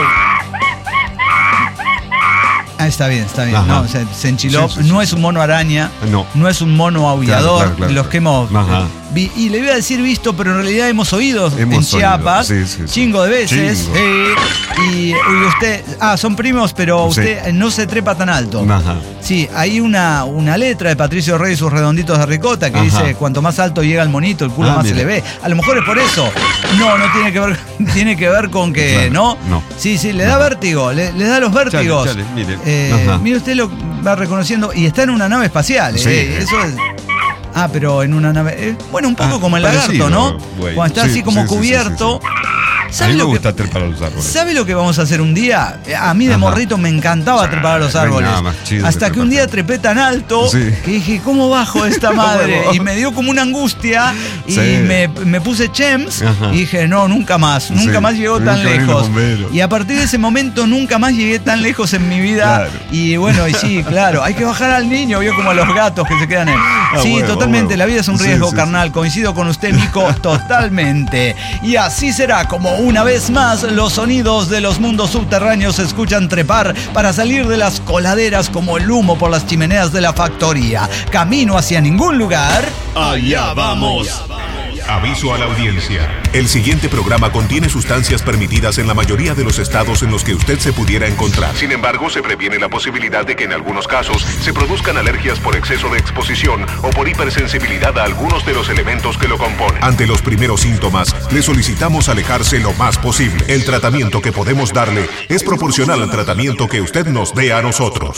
A: Ah, está bien, está bien.
B: Ajá.
A: No, se, se enchiló.
B: Sí, sí, sí,
A: no es un mono araña.
B: No.
A: No es un mono aullador.
B: Claro, claro, claro,
A: los que hemos.
B: Ajá.
A: eh, vi- y le iba a decir visto, pero en realidad hemos oído
B: Hemos
A: en
B: oído,
A: Chiapas.
B: sí, sí, sí.
A: Chingo de veces.
B: Chingo.
A: eh, y, y usted. Ah, son primos, pero
B: Sí.
A: usted no se trepa tan alto.
B: Ajá.
A: Sí, hay una, una letra de Patricio Rey y sus redonditos de ricota que
B: Ajá.
A: dice: cuanto más alto llega el monito, el culo
B: Ah,
A: más
B: mire.
A: se le ve. A lo mejor es por eso. No, no tiene que ver, tiene que ver con que,
B: Claro,
A: ¿no?
B: no.
A: Sí, sí, le da vértigo, le, le da los vértigos.
B: Chale, chale, mire.
A: Eh,
B: Ajá.
A: mire, usted lo va reconociendo y está en una nave espacial.
B: Sí.
A: eh, eso es. Ah, pero en una nave. eh, bueno, un poco
B: Ah,
A: como el
B: parecido,
A: lagarto, ¿no?
B: güey.
A: Cuando está
B: Sí,
A: así como
B: sí, sí, sí,
A: cubierto.
B: sí, A
A: ¿Sabe
B: mí me
A: lo que-
B: gusta trepar a los árboles.
A: ¿Sabe lo que vamos a hacer un día? A mí de
B: Ajá.
A: morrito me encantaba
B: Sí,
A: trepar a los
B: no hay
A: árboles.
B: nada más chido
A: Hasta
B: que
A: que un día
B: trepar.
A: trepé tan alto
B: Sí.
A: que dije, ¿cómo bajo esta
B: ¿Cómo
A: madre?
B: bajo?
A: Y me dio como una angustia y
B: Sí.
A: me, me puse chems
B: Ajá.
A: y dije, no, nunca más, nunca
B: Sí.
A: más llegó
B: Nunca
A: tan
B: vienen los
A: lejos.
B: bomberos.
A: Y a partir de ese momento nunca más llegué tan lejos en mi vida.
B: Claro.
A: Y bueno, y sí, claro, hay que bajar al niño, vio como a los gatos que se quedan en...
B: Ah,
A: sí,
B: huevo,
A: totalmente,
B: huevo.
A: la vida es un
B: Sí,
A: riesgo,
B: sí,
A: carnal. Coincido con usted, Mico, totalmente. Y así será como una vez más los sonidos de los mundos subterráneos se escuchan trepar para salir de las coladeras como el humo por las chimeneas de la factoría. Camino hacia ningún lugar.
D: Allá vamos. Aviso a la audiencia. El siguiente programa contiene sustancias permitidas en la mayoría de los estados en los que usted se pudiera encontrar. Sin embargo, se previene la posibilidad de que en algunos casos se produzcan alergias por exceso de exposición o por hipersensibilidad a algunos de los elementos que lo componen. Ante los primeros síntomas, le solicitamos alejarse lo más posible. El tratamiento que podemos darle es proporcional al tratamiento que usted nos dé a nosotros.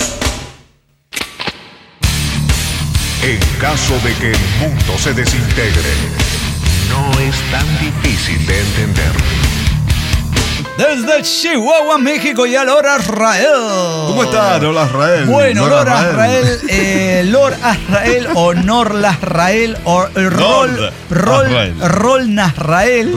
D: En caso de que el mundo se desintegre, no es tan difícil de entender.
A: Desde Chihuahua, México, y a Lord Azrael.
B: ¿Cómo está, Lord Azrael?
A: Bueno, Lord Azrael, eh, Lord Azrael o Nor Azrael o Rol, Rol, Rol Nazrael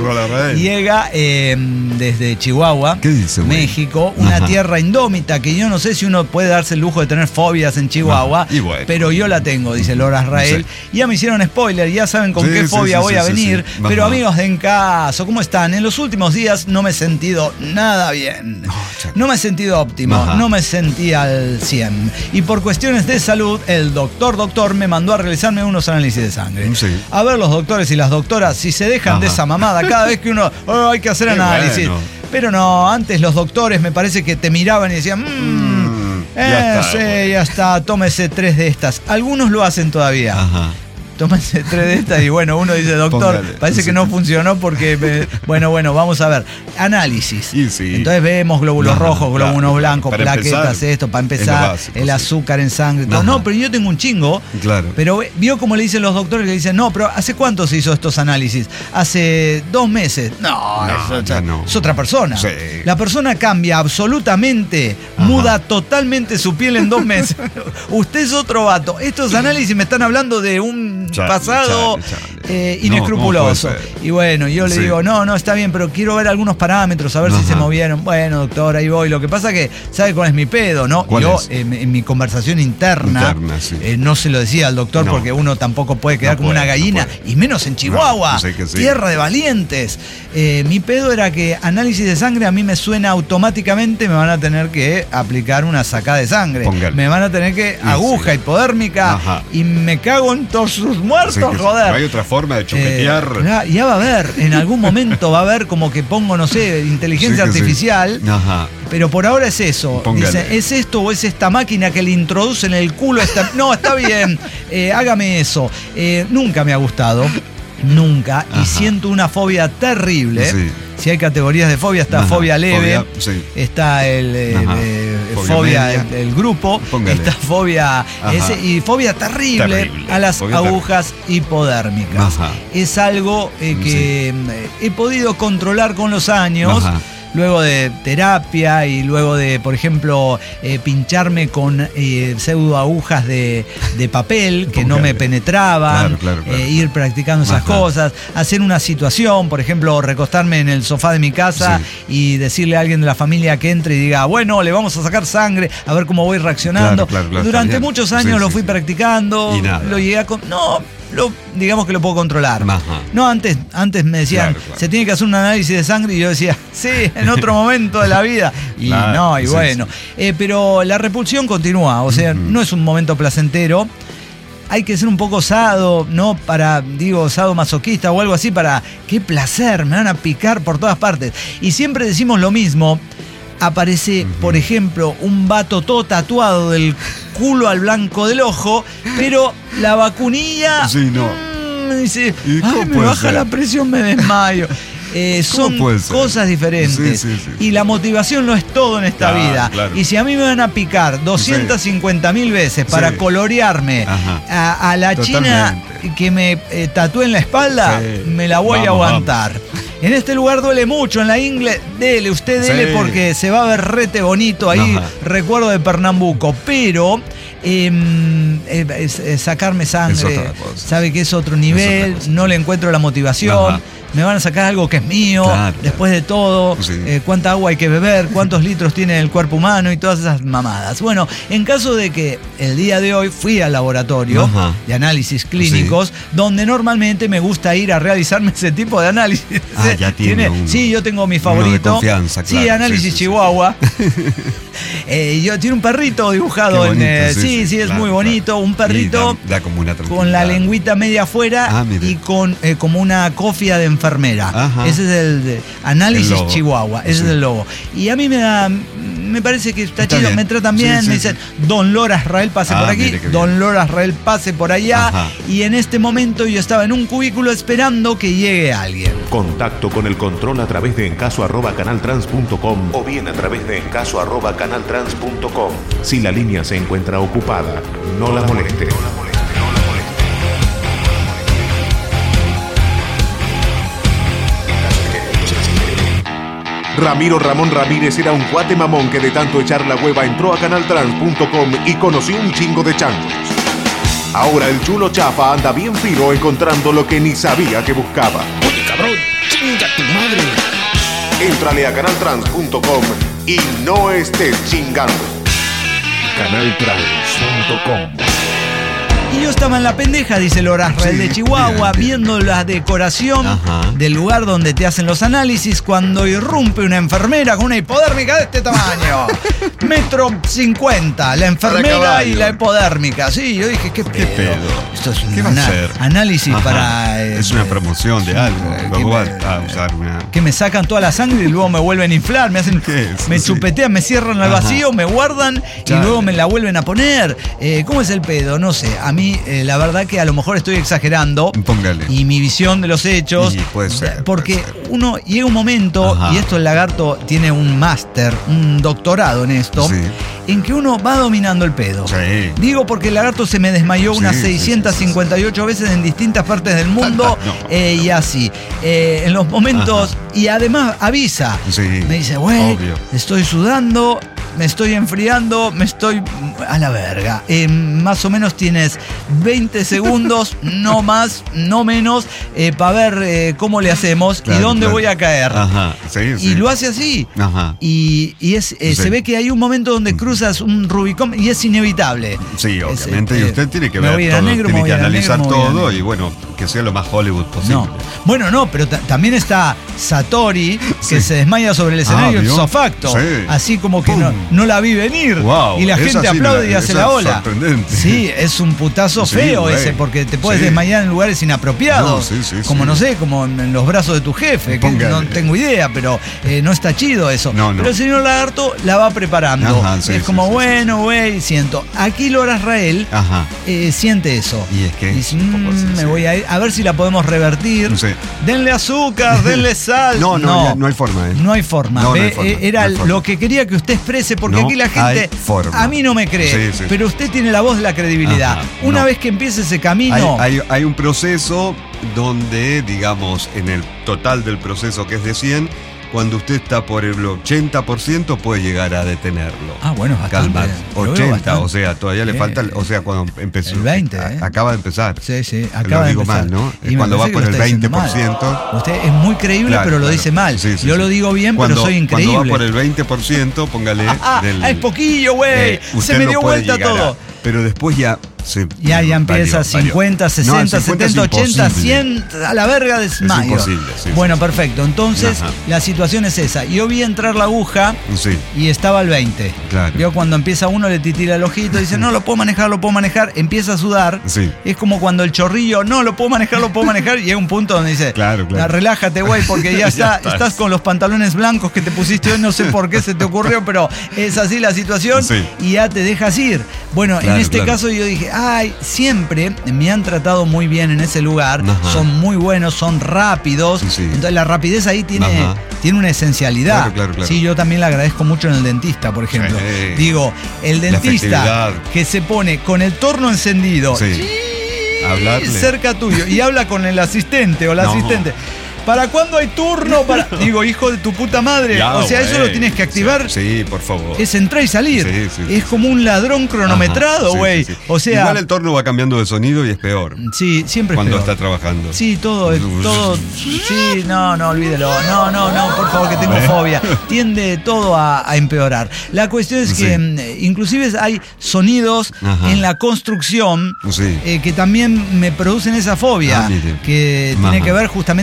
A: llega eh, desde Chihuahua,
B: ¿qué dice,
A: México, una Ajá. tierra indómita que yo no sé si uno puede darse el lujo de tener fobias en Chihuahua,
B: no, bueno.
A: pero yo la tengo, dice Lord Azrael. Sí. Ya me hicieron spoiler, ya saben con
B: sí,
A: qué
B: sí,
A: fobia
B: sí,
A: voy
B: sí,
A: a
B: sí,
A: venir,
B: sí.
A: pero
B: Ajá.
A: amigos de En Caso, ¿cómo están? En los últimos días no me he sentido nada bien. Oh, no me he sentido óptimo, Ajá. no me sentí al cien. Y por cuestiones de salud, el doctor doctor me mandó a realizarme unos análisis de sangre.
B: Sí.
A: A ver los doctores y las doctoras si se dejan Ajá. de esa mamada cada vez que uno oh, hay que hacer Qué análisis. Bueno. Pero no, antes los doctores me parece que te miraban y decían, mmm, mm, eh, ya está, sí, bueno. ya está, tómese tres de estas. Algunos lo hacen todavía. Ajá. Tómense tres de estas y bueno, uno dice, doctor, Póngale, parece sí, que no sí. funcionó porque, me, bueno, bueno, vamos a ver. Análisis.
B: Sí, sí.
A: Entonces vemos glóbulos no, rojos, glóbulos claro, blancos, para plaquetas, empezar, esto, para empezar, básico, el azúcar sí. en sangre. Todo. No, pero yo tengo un chingo.
B: Claro.
A: Pero vio como le dicen los doctores, que le dicen, no, pero ¿hace cuánto se hizo estos análisis? Hace dos meses. No, no es, otra, no. es otra persona. Sí. La persona cambia absolutamente, Ajá. muda totalmente su piel en dos meses. Usted es otro vato. Estos análisis me están hablando de un Chale, pasado chale, chale. Eh, inescrupuloso. No, y bueno, yo le sí. digo, no, no, está bien, pero quiero ver algunos parámetros, a ver Ajá. si se movieron. Bueno, doctor, ahí voy. Lo que pasa que, ¿sabe cuál es mi pedo? ¿No? Yo, eh, en mi conversación interna, interna sí. eh, no se lo decía al doctor no. porque uno tampoco puede quedar no como puede, una gallina, no y menos en Chihuahua, no, no sí. tierra de valientes. Eh, mi pedo era que análisis de sangre a mí me suena automáticamente, me van a tener que aplicar una sacada de sangre. Póngale. Me van a tener que aguja sí. hipodérmica Ajá. y me cago en todos sus muertos, sí, joder.
B: No hay otra forma de chupetear.
A: Eh, ya va a haber, en algún momento va a haber como que pongo, no sé, inteligencia sí artificial. Sí. Ajá. Pero por ahora es eso. Dice, ¿es esto o es esta máquina que le introduce en el culo? Esta... No, está bien, eh, hágame eso. Eh, nunca me ha gustado. Nunca. Ajá. Y siento una fobia terrible. Sí. Si hay categorías de fobia, está Ajá. fobia leve, fobia, sí. está el eh, eh, fobia, fobia el, el grupo, Póngale. está fobia ese, y fobia terrible, terrible. a las fobia agujas terrible. hipodérmicas. Ajá. Es algo eh, que sí. he podido controlar con los años. Ajá. Luego de terapia y luego de, por ejemplo, eh, pincharme con eh, pseudo agujas de, de papel que no me penetraban, claro, claro, claro. Eh, ir practicando esas Ajá. cosas, hacer una situación, por ejemplo, recostarme en el sofá de mi casa sí. y decirle a alguien de la familia que entre y diga, bueno, le vamos a sacar sangre, a ver cómo voy reaccionando. Claro, claro, claro, Durante muchos años sí, lo fui sí. practicando, y nada. lo llegué a... Con... No, Lo, digamos que lo puedo controlar. Ajá. No, antes, antes me decían, claro, claro. se tiene que hacer un análisis de sangre y yo decía, sí, en otro momento de la vida. Y claro, no, y sí, bueno. Sí. Eh, pero la repulsión continúa, o sea, uh-huh. no es un momento placentero. Hay que ser un poco osado, no para, digo, osado masoquista o algo así, para, qué placer, me van a picar por todas partes. Y siempre decimos lo mismo. Aparece, uh-huh. por ejemplo, un vato todo tatuado del culo al blanco del ojo, pero la vacunilla...
B: Sí, no.
A: Mmm, dice, ay, me baja ser? la presión, me desmayo. Eh, son cosas diferentes. Sí, sí, sí. Y la motivación no es todo en esta claro, vida. Claro. Y si a mí me van a picar doscientas cincuenta mil veces para sí. colorearme a, a la Totalmente. china que me eh, tatúe en la espalda, sí. me la voy vamos, a aguantar. Vamos. En este lugar duele mucho, en la ingle, dele, usted dele sí. porque se va a ver rete bonito ahí, Ajá. recuerdo de Pernambuco, pero eh, eh, eh, sacarme sangre, sabe que es otro nivel, es no le encuentro la motivación. Ajá. Me van a sacar algo que es mío, claro, después de todo, sí. eh, cuánta agua hay que beber, cuántos litros tiene el cuerpo humano y todas esas mamadas. Bueno, en caso de que el día de hoy fui al laboratorio Ajá. de análisis clínicos, sí. donde normalmente me gusta ir a realizarme ese tipo de análisis.
B: Ah, ya tiene,
A: tiene
B: uno,
A: Sí, yo tengo mi favorito.
B: Uno de confianza, claro.
A: Sí, análisis
B: sí, sí,
A: Chihuahua.
B: Sí.
A: Eh, yo tiene un perrito dibujado.
B: Qué bonito,
A: en, eh,
B: sí,
A: sí,
B: sí,
A: sí, es
B: claro,
A: muy bonito.
B: claro.
A: Un perrito
B: Y da, da como una
A: con la
B: tranquilidad.
A: lengüita media afuera
B: Ah, mire.
A: y con eh, como una cofia de enfermera.
B: Ajá.
A: Ese es el de análisis
B: El lobo.
A: Chihuahua. Ese
B: Sí.
A: es el lobo. Y a mí me da, me parece que está,
B: Está
A: chido,
B: bien.
A: me tratan
B: Sí,
A: bien,
B: sí,
A: me
B: sí.
A: dicen, Don Lora Israel pase
B: Ah,
A: por aquí,
B: mire qué bien.
A: Don Lora Israel pase por allá.
B: Ajá.
A: Y en este momento yo estaba en un cubículo esperando que llegue alguien.
D: Contacto con el control a través de encaso arroba canaltrans punto com o bien a través de encaso arroba canaltrans punto com. Si la línea se encuentra ocupada, no la moleste. Ramiro Ramón Ramírez era un cuate mamón que de tanto echar la hueva entró a canaltrans punto com y conoció un chingo de changos. Ahora el chulo chafa anda bien fino encontrando lo que ni sabía que buscaba.
E: Oye, cabrón, chinga tu madre.
D: Éntrale a canaltrans punto com y no estés chingando.
E: canaltrans punto com.
A: Y yo estaba en la pendeja, dice Lora Israel
B: Sí,
A: de Chihuahua,
B: bien, bien.
A: viendo la decoración
B: Ajá.
A: del lugar donde te hacen los análisis, cuando irrumpe una enfermera con una hipodérmica de este tamaño. Metro cincuenta, la enfermera
B: caballo.
A: y la hipodérmica. Sí, yo dije, ¿qué pedo?
B: pedo?
A: Esto es un
B: ¿Qué va a
A: ana-
B: hacer?
A: análisis
B: Ajá.
A: para... eh,
B: Es una promoción de algo.
A: eh,
B: Luego
A: que
B: va
A: me-
B: a usar una.
A: que me sacan toda la sangre y luego me vuelven a inflar, me hacen,
B: ¿Qué es?
A: me
B: Sí.
A: chupetean, me cierran al
B: Ajá.
A: vacío, me guardan
B: Claro.
A: y luego me la vuelven a poner. Eh, ¿Cómo es el pedo? No sé. A mí, eh, la verdad que a lo mejor estoy exagerando.
B: Póngale.
A: Y mi visión de los hechos.
B: Y puede ser,
A: Porque
B: puede ser.
A: uno llega un momento,
B: Ajá.
A: y esto el lagarto tiene un máster, un doctorado en esto,
B: Sí.
A: en que uno va dominando el pedo.
B: Sí.
A: Digo porque el lagarto se me desmayó
B: Sí,
A: unas
B: sí,
A: seiscientas cincuenta y ocho veces en distintas partes del mundo.
B: No.
A: eh, y así. Eh, en los momentos. Y además avisa.
B: Sí,
A: Me dice, güey,
B: obvio.
A: estoy sudando, me estoy enfriando, me estoy a la verga. Eh, más o menos tienes veinte segundos, no más, no menos, eh, para ver eh, cómo le hacemos y
B: Claro,
A: dónde
B: claro.
A: voy a caer.
B: Ajá. Sí, sí.
A: Y lo hace así.
B: Ajá.
A: Y, y es, eh,
B: Sí.
A: se ve que hay un momento donde cruzas un Rubicón y es inevitable.
B: Sí,
A: Es,
B: obviamente.
A: eh,
B: y usted tiene que
A: me
B: ver
A: voy a ir a
B: todo.
A: negro, me
B: tiene
A: voy
B: que
A: a ir a
B: analizar
A: negro, me voy a ir a
B: todo
A: negro.
B: y bueno, que sea lo más Hollywood posible.
A: No. Bueno, no, pero ta- también está Satori, que
B: Sí.
A: se desmaya sobre el escenario
B: Ah, ¿vio?
A: ipso facto.
B: Sí.
A: Así como que
B: Pum.
A: no, no la vi venir.
B: Wow,
A: y la
B: esa
A: gente
B: sí
A: aplaude
B: la-
A: y hace
B: esa
A: la
B: es
A: ola.
B: sorprendente.
A: Sí, es un putazo
B: Sí,
A: feo
B: güey.
A: ese, porque te puedes
B: Sí.
A: desmayar en lugares inapropiados.
B: No, sí, sí,
A: como
B: sí.
A: no sé, como en en los brazos de tu jefe, que
B: Póngale.
A: no tengo idea, pero eh, no está chido eso.
B: No, no.
A: Pero el señor Lagarto la va preparando.
B: Ajá, sí,
A: es
B: sí,
A: como,
B: sí,
A: bueno, güey, siento. Aquí Lora Israel
B: Ajá.
A: eh, siente eso.
B: Y es que
A: Dice,
B: es un poco
A: "Mm,
B: así,
A: me
B: sí.
A: voy a ir, a ver si la podemos revertir.
B: Sí.
A: Denle azúcar, denle sal.
B: No, no, ya no hay forma, ¿eh?
A: No hay forma.
B: No, no
A: ¿ve?
B: hay forma,
A: Eh, Era
B: no hay forma.
A: lo que quería que usted exprese, porque
B: No
A: aquí la gente
B: hay forma.
A: a mí no me cree,
B: Sí, sí.
A: pero usted tiene la voz de la credibilidad.
B: Ajá,
A: Una
B: no.
A: vez que empiece ese
B: Hay,
A: camino,
B: hay- hay un proceso donde, digamos, en el total del proceso que es de cien, cuando usted está por el ochenta por ciento puede llegar a detenerlo.
A: Ah, bueno, bastante.
B: Calma,
A: Lo veo
B: ochenta,
A: bastante.
B: o sea, todavía le
A: Eh,
B: falta, el- o sea, cuando empezó.
A: el veinte,
B: a-
A: ¿eh?
B: Acaba de empezar.
A: sí, sí,
B: Lo
A: acaba de
B: digo
A: empezar.
B: mal, ¿no?
A: Y me
B: Cuando va
A: parece que
B: por
A: lo
B: el
A: está diciendo
B: veinte por ciento.
A: mal. Usted es muy creíble,
B: Claro,
A: pero lo
B: claro.
A: dice mal.
B: Sí, sí,
A: Yo
B: sí.
A: lo digo bien,
B: Cuando-
A: pero soy increíble.
B: Cuando va por el veinte por ciento, póngale.
A: Ah,
B: del-
A: ah, es poquillo, güey.
B: eh,
A: Se
B: usted
A: me
B: no
A: dio
B: puede
A: vuelta
B: llegar a-
A: todo.
B: pero después ya se.
A: Ya, ya empieza
B: valió, valió.
A: cincuenta,
B: No, el
A: sesenta,
B: cincuenta es
A: setenta, ochenta,
B: imposible.
A: cien, a la verga desmayo.
B: imposible, sí,
A: bueno,
B: sí,
A: perfecto. Entonces,
B: Ajá.
A: la situación es esa. Yo vi entrar la aguja
B: Sí.
A: y estaba al veinte.
B: Claro.
A: Vio cuando empieza uno, le titila el ojito, dice, no, lo puedo manejar, lo puedo manejar, empieza a sudar.
B: Sí.
A: Es como cuando el chorrillo, no, lo puedo manejar, lo puedo manejar, y llega un punto donde dice,
B: Claro, claro.
A: "Ah, relájate, güey, porque ya,
B: Ya
A: está,
B: estás.
A: estás con los pantalones blancos que te pusiste hoy, no sé por qué se te ocurrió, pero es así la situación
B: Sí.
A: y ya te dejas ir. Bueno,
B: Claro,
A: en este
B: claro.
A: caso yo dije, ay, siempre me han tratado muy bien en ese lugar,
B: Ajá.
A: son muy buenos, son rápidos,
B: Sí, sí.
A: entonces la rapidez ahí tiene,
B: Ajá.
A: tiene una esencialidad.
B: Claro, claro, claro.
A: Sí, yo también le agradezco mucho en el dentista, por ejemplo.
B: Sí.
A: Digo, el
B: La
A: dentista
B: efectividad.
A: que se pone con el torno encendido
B: Sí.
A: ¡chii!
B: Hablarle.
A: cerca tuyo y habla con el asistente o la
B: No.
A: asistente. ¿Para cuándo hay turno? Para... Digo, hijo de tu puta madre.
B: Ya,
A: o sea, eso
B: güey.
A: lo tienes que activar.
B: Sí, por favor.
A: Es entrar y salir.
B: Sí, sí, sí,
A: es como un ladrón cronometrado,
B: Ajá, sí,
A: güey.
B: sí, sí.
A: O sea,
B: Igual el torno va cambiando de sonido y es peor
A: sí, siempre es
B: cuando
A: peor.
B: está trabajando.
A: Sí, todo, es- todo. Sí, no, no, olvídelo. No, no, no, por favor, que tengo
B: ¿Eh?
A: fobia. Tiende todo a, a empeorar. La cuestión es que,
B: Sí.
A: mm, inclusive, hay sonidos
B: Ajá.
A: en la construcción
B: Sí.
A: eh, que también me producen esa fobia.
B: Ah, mire.
A: que
B: Ajá.
A: tiene que ver justamente con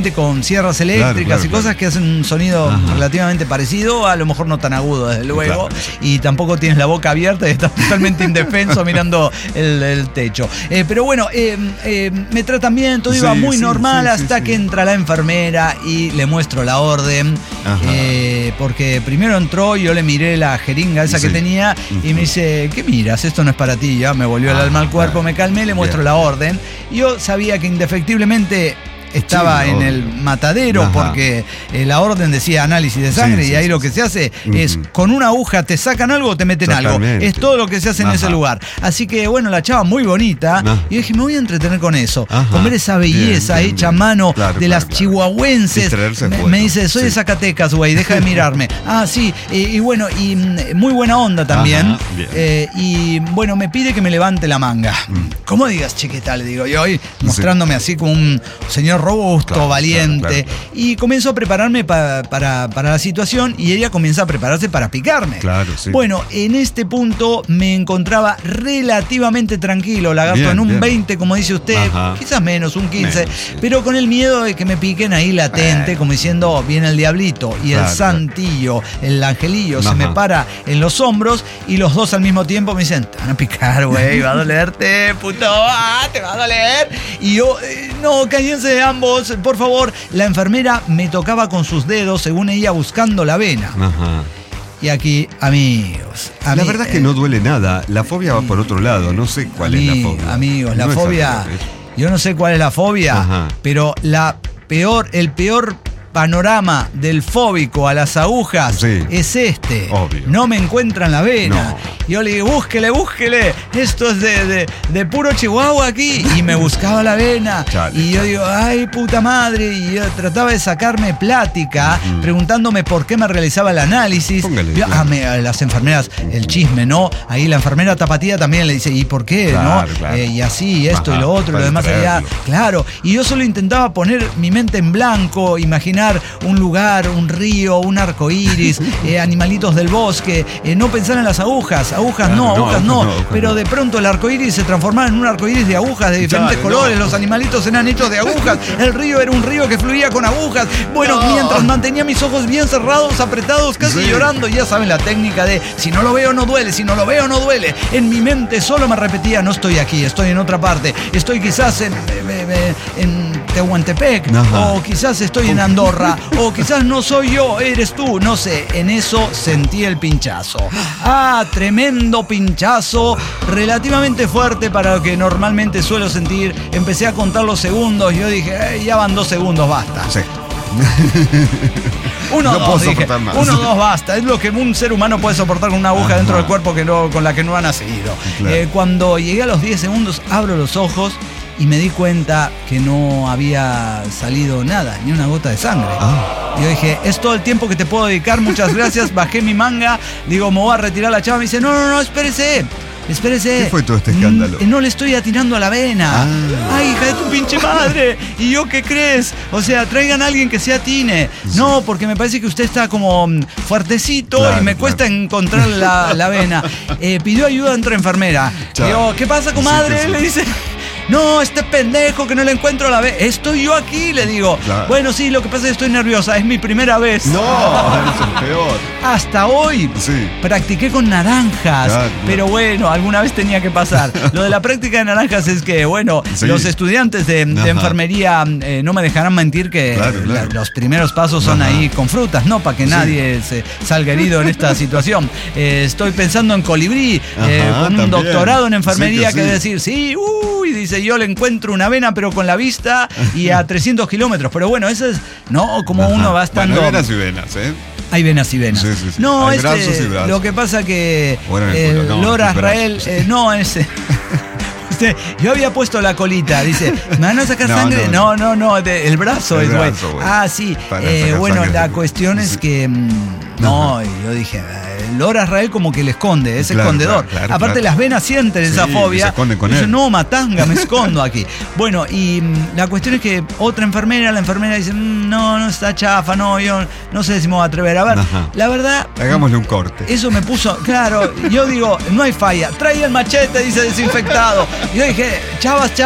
A: sierras eléctricas
B: Claro, claro,
A: y cosas
B: claro.
A: que hacen un sonido
B: Ajá.
A: relativamente parecido, a lo mejor no tan agudo, desde luego.
B: Claro.
A: Y tampoco tienes la boca abierta y estás totalmente indefenso mirando el, el techo. Eh, pero bueno, eh, eh, me tratan bien, todo iba
B: Sí,
A: muy
B: sí,
A: normal
B: sí, sí,
A: hasta
B: sí.
A: que entra la enfermera y le muestro la orden.
B: Ajá.
A: Eh, porque primero entró, yo le miré la jeringa esa que
B: Sí.
A: tenía y me dice, ¿qué miras? Esto no es para ti. Ya me volvió el
B: Ah,
A: alma al cuerpo,
B: claro.
A: me calmé, le muestro
B: Bien.
A: la orden. Y yo sabía que indefectiblemente estaba
B: Sí,
A: en
B: obvio.
A: el matadero
B: Ajá.
A: porque eh, la orden decía análisis de sangre
B: Sí,
A: y
B: sí,
A: ahí
B: sí,
A: lo
B: sí.
A: que se hace
B: Ujú.
A: es con una aguja te sacan algo o te meten algo.
B: Totalmente.
A: Es todo lo que se hace en
B: Ajá.
A: ese lugar. Así que bueno, la chava muy bonita
B: Ajá.
A: y dije, me voy a entretener con eso,
B: Ajá.
A: con ver esa belleza
B: Bien, bien,
A: hecha a
B: bien.
A: mano
B: Claro,
A: de
B: claro,
A: las
B: claro.
A: chihuahuenses.
B: Distraerse es
A: Me,
B: bueno.
A: me dice, soy de
B: Sí.
A: Zacatecas, güey, deja de mirarme. Ah, sí, y, y bueno, y mm, muy buena onda también.
B: Ajá, bien.
A: Eh, y bueno, me pide que me levante la manga.
B: Mm.
A: ¿Cómo digas, chiquita? Le digo yo, hoy mostrándome así como un señor robusto,
B: Claro,
A: valiente.
B: claro, claro.
A: Y comienzo a prepararme pa- para, para la situación y ella comienza a prepararse para picarme.
B: Claro, sí.
A: Bueno, en este punto me encontraba relativamente tranquilo, lagarto,
B: Bien,
A: en un
B: bien.
A: veinte, como dice usted,
B: Ajá.
A: quizás menos, un quince,
B: Menos, sí.
A: pero con el miedo de que me piquen ahí latente,
B: Bueno.
A: como diciendo, viene el diablito y
B: Claro,
A: el santillo, el angelillo, se
B: Ajá.
A: me para en los hombros y los dos al mismo tiempo me dicen, te van a picar, güey, va a dolerte, puto, ah, te va a doler. Y yo, eh, no, cállense ambos, por favor. La enfermera me tocaba con sus dedos, según ella, buscando la vena.
B: Ajá.
A: Y aquí, amigos.
B: La
A: ami-
B: verdad es que
A: eh,
B: no duele nada. La fobia va por otro lado. No sé cuál es la
A: ami-
B: fobia.
A: Amigos, la
B: No es
A: fobia.
B: algo, es-
A: Yo no sé cuál es la fobia,
B: Ajá.
A: pero la peor, el peor panorama del fóbico a las agujas
B: Sí.
A: es este.
B: Obvio.
A: No me encuentran la vena.
B: No.
A: Yo le digo, búsquele, búsquele. Esto es de, de, de puro Chihuahua aquí. Y me buscaba la vena.
B: Chale,
A: y yo
B: chale.
A: digo, ay, puta madre. Y yo trataba de sacarme plática,
B: Ujú.
A: preguntándome por qué me realizaba el análisis.
B: Póngale,
A: Yo-
B: claro.
A: ah, me- a las enfermeras, el chisme, ¿no? Ahí la enfermera tapatía también le dice, ¿y por qué?
B: Claro,
A: ¿no?
B: claro.
A: Eh, y así, y esto
B: Ajá,
A: y lo otro, y
B: para
A: lo demás allá.
B: distraerlo.
A: Claro. Y yo solo intentaba poner mi mente en blanco, imaginar un lugar, un río, un arco iris, eh, animalitos del bosque, eh, no pensar en las agujas, agujas
B: Claro,
A: no,
B: no,
A: agujas
B: agujas
A: no,
B: no, agujas
A: pero
B: no.
A: de pronto el arco iris se transformaba en un arco iris de agujas de diferentes
B: Claro,
A: colores,
B: no.
A: los animalitos eran hechos de agujas, el río era un río que fluía con agujas. Bueno,
B: No.
A: mientras mantenía mis ojos bien cerrados, apretados, casi
B: Sí.
A: llorando, ya saben la técnica de si no lo veo no duele, si no lo veo no duele. En mi mente solo me repetía, no estoy aquí, estoy en otra parte, estoy quizás en, en, en Tehuantepec,
B: Ajá.
A: o quizás estoy en Andorra, o quizás no soy yo, eres tú, no sé, en eso sentí el pinchazo. Ah, tremendo pinchazo, relativamente fuerte para lo que normalmente suelo sentir. Empecé a contar los segundos, yo dije, "Eh, ya van dos segundos, basta.
B: Sí.
A: Uno,
B: No
A: dos,
B: puedo
A: dije.
B: soportar más.
A: Uno, dos, basta. Es lo que un ser humano puede soportar con una aguja
B: Ajá.
A: dentro del cuerpo que no, con la que no ha nacido.
B: Claro.
A: Eh, cuando llegué a los diez segundos, abro los ojos y me di cuenta que no había salido nada, ni una gota de sangre.
B: Ah.
A: Y yo dije, es todo el tiempo que te puedo dedicar, muchas gracias. Bajé mi manga, digo, me voy a retirar. La chava me dice, no, no, no, espérese. Espérese.
B: ¿Qué fue todo este escándalo?
A: Mm, No le estoy atinando a la vena.
B: Ah.
A: Ay, hija de tu pinche madre. ¿Y yo qué crees? O sea, traigan a alguien que se atine. No, porque me parece que usted está como mm, fuertecito
B: Claro,
A: y me
B: claro.
A: cuesta encontrar la, la vena. Eh, pidió ayuda a otra enfermera.
B: Chao.
A: Y yo, ¿qué pasa, comadre?
B: Sí, sí, sí.
A: Le dice. No, este pendejo que no le encuentro la vena. Estoy yo aquí, le digo.
B: Claro.
A: Bueno, sí, lo que pasa es que estoy nerviosa. Es mi primera vez.
B: No, es el peor.
A: Hasta hoy
B: Sí.
A: practiqué con naranjas,
B: Claro, claro.
A: pero bueno, alguna vez tenía que pasar. Lo de la práctica de naranjas es que, bueno,
B: Sí.
A: los estudiantes de, de
B: Ajá.
A: enfermería eh, no me dejarán mentir que
B: Claro, claro.
A: la- los primeros pasos son
B: Ajá.
A: ahí con frutas, ¿no? Para que
B: Sí.
A: nadie se salga herido en esta situación. Eh, estoy pensando en colibrí, eh,
B: Ajá,
A: con un
B: también.
A: doctorado en enfermería
B: Sí que
A: que
B: sí.
A: decir, sí, uy, dice, yo le encuentro una vena, pero con la vista y a trescientos kilómetros. Pero bueno, eso es, ¿no? Como
B: Ajá.
A: uno va estando...
B: Bueno, venas y venas, ¿eh?
A: Hay venas y venas.
B: Sí, sí, sí.
A: No,
B: Hay
A: este,
B: brazos y brazos.
A: lo que pasa que
B: Bueno, en el
A: eh,
B: culo, no,
A: Lora
B: en los brazos.
A: Israel, eh, no, ese. Usted, yo había puesto la colita, dice, ¿me van a sacar
B: No,
A: sangre? No, no,
B: no,
A: no, de- el brazo
B: El
A: es, güey.
B: brazo, güey.
A: Ah, sí.
B: Para
A: Eh,
B: sacar
A: bueno,
B: sangre,
A: la
B: sí.
A: cuestión es
B: Sí.
A: que. mm, no, y yo dije, eh, Lora Israel como que le esconde, es
B: Claro,
A: escondedor.
B: claro, claro,
A: Aparte,
B: claro.
A: las venas sienten esa
B: Sí,
A: fobia.
B: se esconden con
A: Dice,
B: él.
A: no, matanga, me escondo aquí. Bueno, y mm, la cuestión es que otra enfermera, la enfermera dice, "Mm, no, no está chafa, no, yo no sé si me voy a atrever. A ver,
B: Ajá.
A: la verdad.
B: Hagámosle un corte.
A: Eso me puso, claro, yo digo, no hay falla, trae el machete, dice desinfectado. Yo dije, chavas, chavas,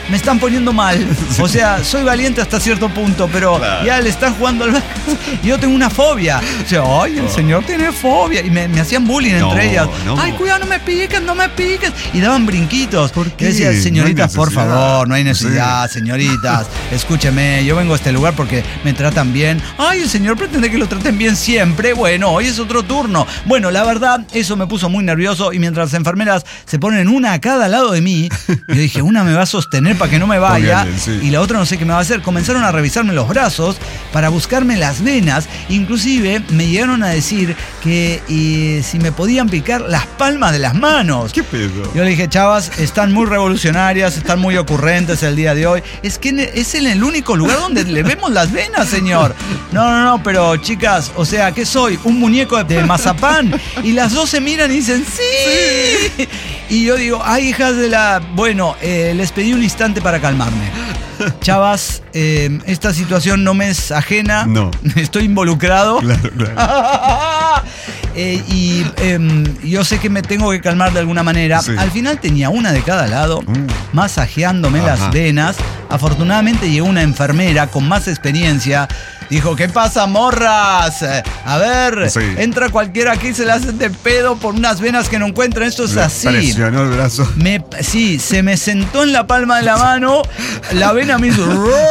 A: me están poniendo mal. O sea, soy valiente hasta cierto punto, pero claro, ya le están jugando al... Yo tengo una fobia. O sea, ay, el oh. señor tiene fobia. Y me, me hacían bullying no, entre ellas. No. Ay, cuidado, no me piques, no me piques. Y daban brinquitos. ¿Por qué? Y decía, señoritas, no por favor, no hay necesidad, sí. señoritas. Escúcheme, yo vengo a este lugar porque me tratan bien. Ay, el señor pretende que lo traten bien siempre. Bueno, hoy es otro turno. Bueno, la verdad, eso me puso muy nervioso. Y mientras las enfermeras se ponen una a cada lado de mí, yo dije, una me va a sostener para que no me vaya. Bien, sí. Y la otra no sé qué me va a hacer. Comenzaron a revisarme los brazos para buscarme las venas. Inclusive me llegaron a decir que y, si me podían picar las palmas de las manos.
B: ¿Qué pedo?
A: Yo le dije, chavas, están muy revolucionarias, están muy ocurrentes el día de hoy. Es que es en el único lugar donde le vemos las venas, señor. No, no, no, pero chicas, o sea, ¿qué soy? ¿Un muñeco de mazapán? Y las dos se miran y dicen, ¡sí! sí. Y yo digo, ay, hijas de la... Bueno, eh, les pedí un instante para calmarme. Chavas, eh, esta situación no me es ajena.
B: No.
A: Estoy involucrado.
B: Claro, claro.
A: eh, y eh, yo sé que me tengo que calmar de alguna manera. Sí. Al final tenía una de cada lado, mm. masajeándome Ajá. las venas. Afortunadamente llegó una enfermera con más experiencia. Dijo, ¿qué pasa, morras? A ver, sí. entra cualquiera aquí y se le hacen de pedo por unas venas que no encuentran. Esto es
B: Le
A: así.
B: Presionó el brazo.
A: Me, sí, se me sentó en la palma de la mano, la vena me hizo...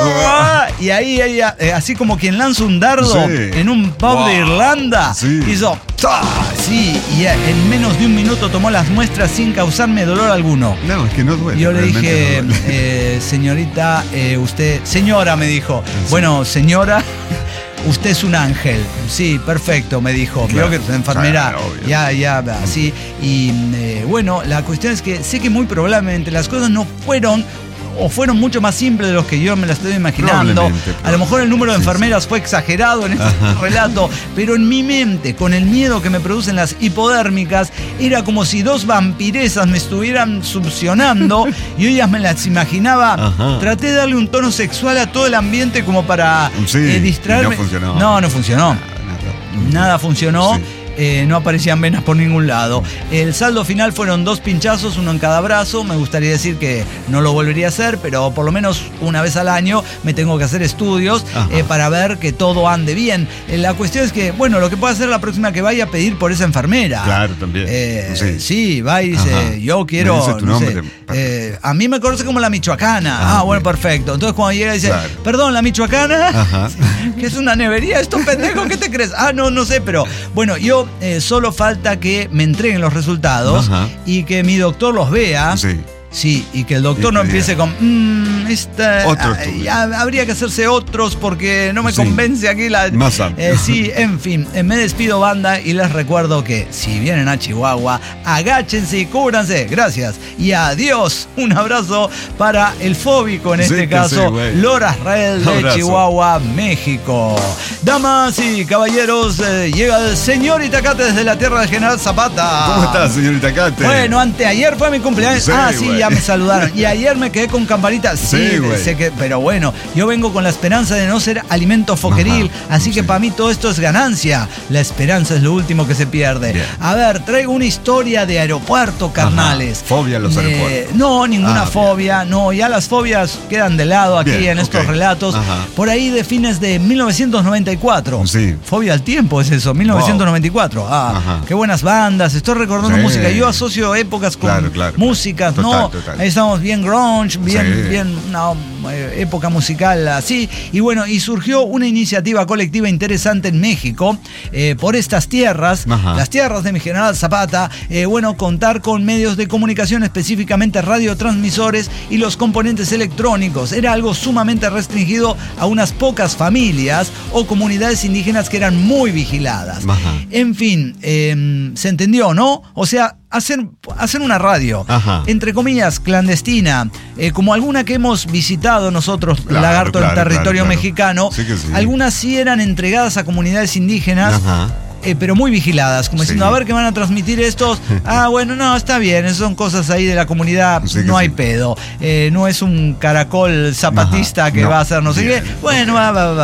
A: y ahí ella, eh, así como quien lanza un dardo sí. en un pub wow. de Irlanda, sí. hizo... Sí, y en menos de un minuto tomó las muestras sin causarme dolor alguno.
B: No, es que no duele.
A: Yo le dije, no eh, señorita, eh, usted... Señora, me dijo. Sí. Bueno, señora... Usted es un ángel. Sí, perfecto, me dijo. Claro, creo que es enfermera. Claro, ya, ya, así. Y eh, bueno, la cuestión es que sé que muy probablemente las cosas no fueron o fueron mucho más simples de los que yo me las estoy imaginando. Probablemente, a lo mejor el número de enfermeras sí, sí. fue exagerado en este Ajá. relato, pero en mi mente, con el miedo que me producen las hipodérmicas, era como si dos vampiresas me estuvieran succionando y ellas me las imaginaba. Ajá. Traté de darle un tono sexual a todo el ambiente como para
B: sí,
A: eh, distraerme.
B: No funcionó.
A: No, no funcionó. Nada, nada. nada funcionó. Sí. Eh, no aparecían venas por ningún lado. El saldo final fueron dos pinchazos, uno en cada brazo. Me gustaría decir que no lo volvería a hacer, pero por lo menos una vez al año me tengo que hacer estudios eh, para ver que todo ande bien. Eh, la cuestión es que, bueno, lo que puedo hacer la próxima que vaya a pedir por esa enfermera.
B: Claro, también.
A: Eh, sí. sí, va y dice, yo quiero, no sé, eh, a mí me conoce como la michoacana. Ah, ah bueno, bien. Perfecto. Entonces cuando llega dice, claro. perdón, la michoacana, Ajá. que es una nevería, esto pendejo, ¿qué te crees? Ah, no, no sé, pero bueno, yo Eh, solo falta que me entreguen los resultados Ajá. y que mi doctor los vea.
B: Sí.
A: Sí, y que el doctor no empiece con mmm, esta,
B: Otro
A: ah, habría que hacerse otros porque no me sí. convence aquí la...
B: Más amplio.
A: Eh, sí, en fin, eh, me despido, banda, y les recuerdo que si vienen a Chihuahua, agáchense y cúbranse. Gracias. Y adiós. Un abrazo para el fóbico, en este sí, caso, sí, Lora Israel de abrazo. Chihuahua, México. Damas y caballeros, eh, llega el señor Itacate desde la tierra de General Zapata.
B: ¿Cómo estás, señor Itacate?
A: Bueno, anteayer fue mi cumpleaños. Sí, ah, sí, güey. Ya me saludaron. Y ayer me quedé con campanita. Sí, sí sé que, pero bueno, yo vengo con la esperanza de no ser alimento foqueril. Ajá, así que sí. para mí todo esto es ganancia. La esperanza es lo último que se pierde. Bien. A ver, traigo una historia de aeropuerto, carnales.
B: Ajá. Fobia a los eh, aeropuertos.
A: No, ninguna ah, fobia. Bien. No, ya las fobias quedan de lado aquí bien, en estos okay. relatos. Ajá. Por ahí de fines de mil novecientos noventa y cuatro.
B: Sí.
A: Fobia al tiempo es eso, mil novecientos noventa y cuatro. Wow. Ah, Ajá. qué buenas bandas. Estoy recordando sí. música. Yo asocio épocas con
B: claro, claro,
A: músicas,
B: total,
A: ¿no?
B: Total.
A: Ahí estamos bien grunge, bien,
B: sí.
A: bien una época musical así. Y bueno, y surgió una iniciativa colectiva interesante en México eh, por estas tierras, Ajá. las tierras de mi General Zapata. Eh, bueno, contar con medios de comunicación, específicamente radiotransmisores y los componentes electrónicos. Era algo sumamente restringido a unas pocas familias o comunidades indígenas que eran muy vigiladas.
B: Ajá.
A: En fin, eh, se entendió, ¿no? O sea, Hacer, hacer una radio,
B: Ajá.
A: entre comillas, clandestina, eh, como alguna que hemos visitado nosotros,
B: claro,
A: Lagarto,
B: claro,
A: en territorio
B: claro, claro.
A: mexicano.
B: Sí que sí.
A: Algunas sí eran entregadas a comunidades indígenas.
B: Ajá.
A: Eh, pero muy vigiladas, como
B: sí.
A: diciendo, a ver qué van a transmitir estos. Ah, bueno, no, está bien, son cosas ahí de la comunidad,
B: sí
A: no hay
B: sí.
A: pedo. Eh, no es un caracol zapatista Ajá. que no. va a hacer no sé bien. qué. Bueno, va, va, va.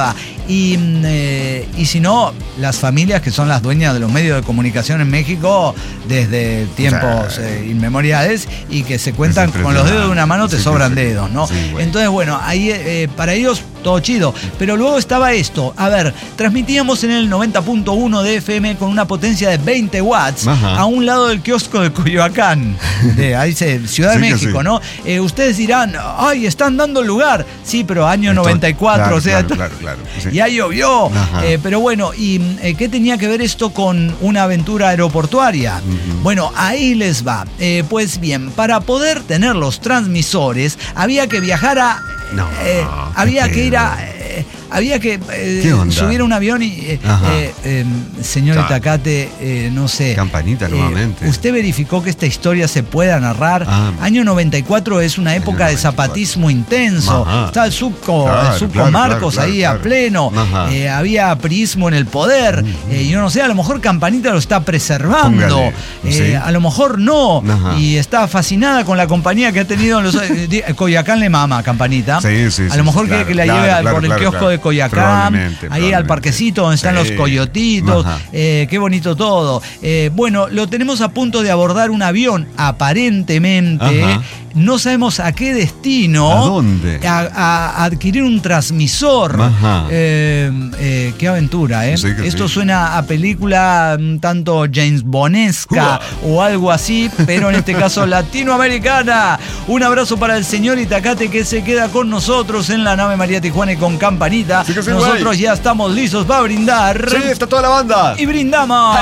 A: Y, eh, y si no, las familias que son las dueñas de los medios de comunicación en México desde tiempos eh, inmemoriales y que se cuentan con los dedos de una mano, te sí, sobran sí, dedos, ¿no? Sí, bueno. Entonces, bueno, ahí eh, para ellos todo chido. Pero luego estaba esto. A ver, transmitíamos en el noventa punto uno de F M con una potencia de veinte watts. Ajá. A un lado del kiosco de Coyoacán. De ahí se, Ciudad sí, de México, sí. ¿no? Eh, ustedes dirán, ay, están dando el lugar. Sí, pero año Esto, noventa y cuatro, claro, o sea,
B: claro, claro, claro, sí.
A: Ya llovió. Eh, pero bueno, ¿y eh, qué tenía que ver esto con una aventura aeroportuaria? Uh-huh. Bueno, ahí les va. Eh, pues bien, para poder tener los transmisores, había que viajar a...
B: No,
A: eh, había que ir a... Eh, había que eh, subir a un avión y... Eh, eh, eh, señor Itacate, eh, no sé...
B: Campanita,
A: eh,
B: nuevamente.
A: ¿Usted verificó que esta historia se pueda narrar? Ah, Año noventa y cuatro es una época de zapatismo intenso. Ajá. Está el Subco, claro, el Subco claro, Marcos claro, ahí claro, a pleno. Eh, había priismo en el poder. Uh-huh. Eh, yo no sé, a lo mejor Campanita lo está preservando. Eh, ¿sí? A lo mejor no. Ajá. Y está fascinada con la compañía que ha tenido en los... Coyoacán le mama a Campanita.
B: Sí, sí,
A: a lo mejor
B: sí,
A: quiere
B: claro,
A: que la
B: claro,
A: lleve
B: claro,
A: por el
B: claro,
A: kiosco
B: claro.
A: de Coyoacán,
B: Probablemente,
A: ahí
B: probablemente.
A: al parquecito donde están sí. los coyotitos. Eh, qué bonito todo. Eh, bueno, lo tenemos a punto de abordar un avión, aparentemente. Ajá. No sabemos a qué destino.
B: ¿A dónde?
A: A, a, a adquirir un transmisor.
B: Ajá.
A: Eh, eh, qué aventura, ¿eh? Sí, Esto sí. suena a película un tanto James Bondesca uh. o algo así, pero en este caso latinoamericana. Un abrazo para el señor Itacate que se queda con nosotros en la nave María Tijuana y con Campanita. Sí, sí, nosotros güey. ya estamos listos para brindar.
B: Sí, está toda la banda.
A: Y brindamos.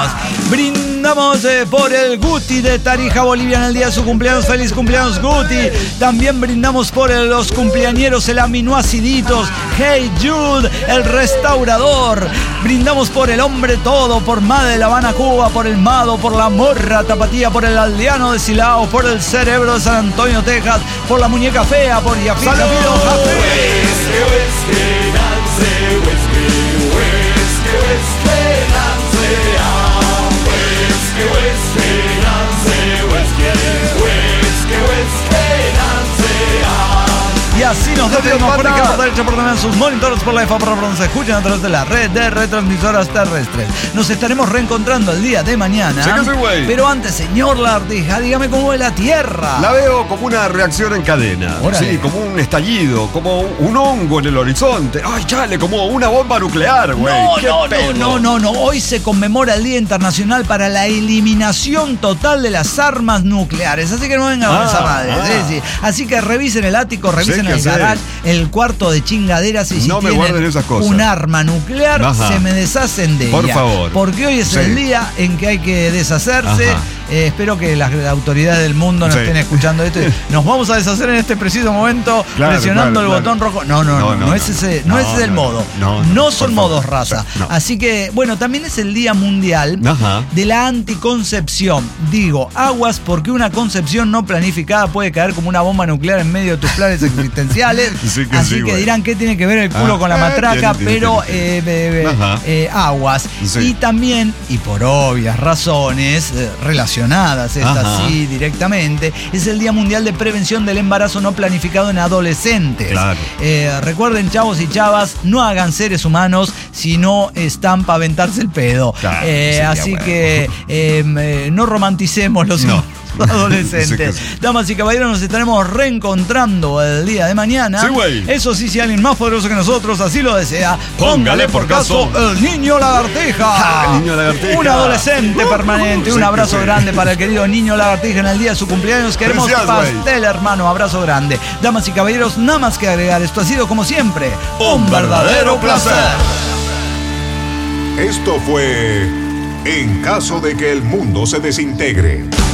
A: Brindamos eh, por el Guti de Tarija, Bolivia, en el día de su cumpleaños. Feliz cumpleaños, Guti. También brindamos por el, los cumpleañeros, el Aminoaciditos, Hey Jude, el restaurador. Brindamos por el hombre todo, por Made de La Habana, Cuba, por el Mado, por la Morra Tapatía, por el Aldeano de Silao, por el Cerebro de San Antonio, Texas, por la Muñeca Fea, por Yafita Pido Y así nos despedimos por izquierda, por derecha, por también sus monitores, por la F A, por donde se escuchan a través de la red de retransmisoras terrestres. Nos estaremos reencontrando el día de mañana.
B: Sí que sí, güey.
A: Pero antes, señor Lagartija, dígame cómo es la Tierra.
B: La veo como una reacción en cadena. Órale. Sí, como un estallido, como un hongo en el horizonte. Ay, chale, como una bomba nuclear, güey.
A: No, no, no, no, no, no. Hoy se conmemora el Día Internacional para la Eliminación Total de las Armas Nucleares. Así que no vengan con ah, esa madre. Ah. Sí, sí. Así que revisen el ático, revisen sí, el garage, el cuarto de chingaderas. Y si
B: no me guarden esas cosas.
A: Un arma nuclear, ajá, se me deshacen de
B: por
A: ella.
B: Por favor.
A: Porque hoy es sí. el día en que hay que deshacerse. Eh, espero que las autoridades del mundo nos sí. estén escuchando esto. Nos vamos a deshacer en este preciso momento, claro, presionando claro, el claro. botón rojo. No, no, no, no, no, no es ese, no, no es ese no, el modo. No, no, no son modos raza. No. Así que, bueno, también es el Día Mundial ajá. de la Anticoncepción. Digo, aguas, porque una concepción no planificada puede caer como una bomba nuclear en medio de tus planes existenciales. Sí que Así sí, que dirán, ¿qué tiene que ver el culo ah, con la matraca? Tiene, pero tiene, tiene. Eh, eh, eh, aguas. Sí. Y también, y por obvias razones eh, relacionadas, estas sí directamente, es el Día Mundial de Prevención del Embarazo No Planificado en Adolescentes. Claro. Eh, recuerden, chavos y chavas, no hagan seres humanos si no están para aventarse el pedo. Claro, eh, así bueno. que eh, eh, no romanticemos los no. adolescentes. Sí, damas y caballeros, nos estaremos reencontrando el día de mañana. Sí, Eso sí, si alguien más poderoso que nosotros así lo desea, póngale por caso el niño lagartija.
B: El niño lagartija.
A: Un adolescente uh, permanente. Uh, un abrazo sí, grande sí. para el querido niño lagartija en el día de su cumpleaños. Queremos Gracias, pastel, wey. hermano. Abrazo grande. Damas y caballeros, nada más que agregar. Esto ha sido, como siempre, un, un verdadero placer.
D: Esto fue En caso de que el mundo se desintegre.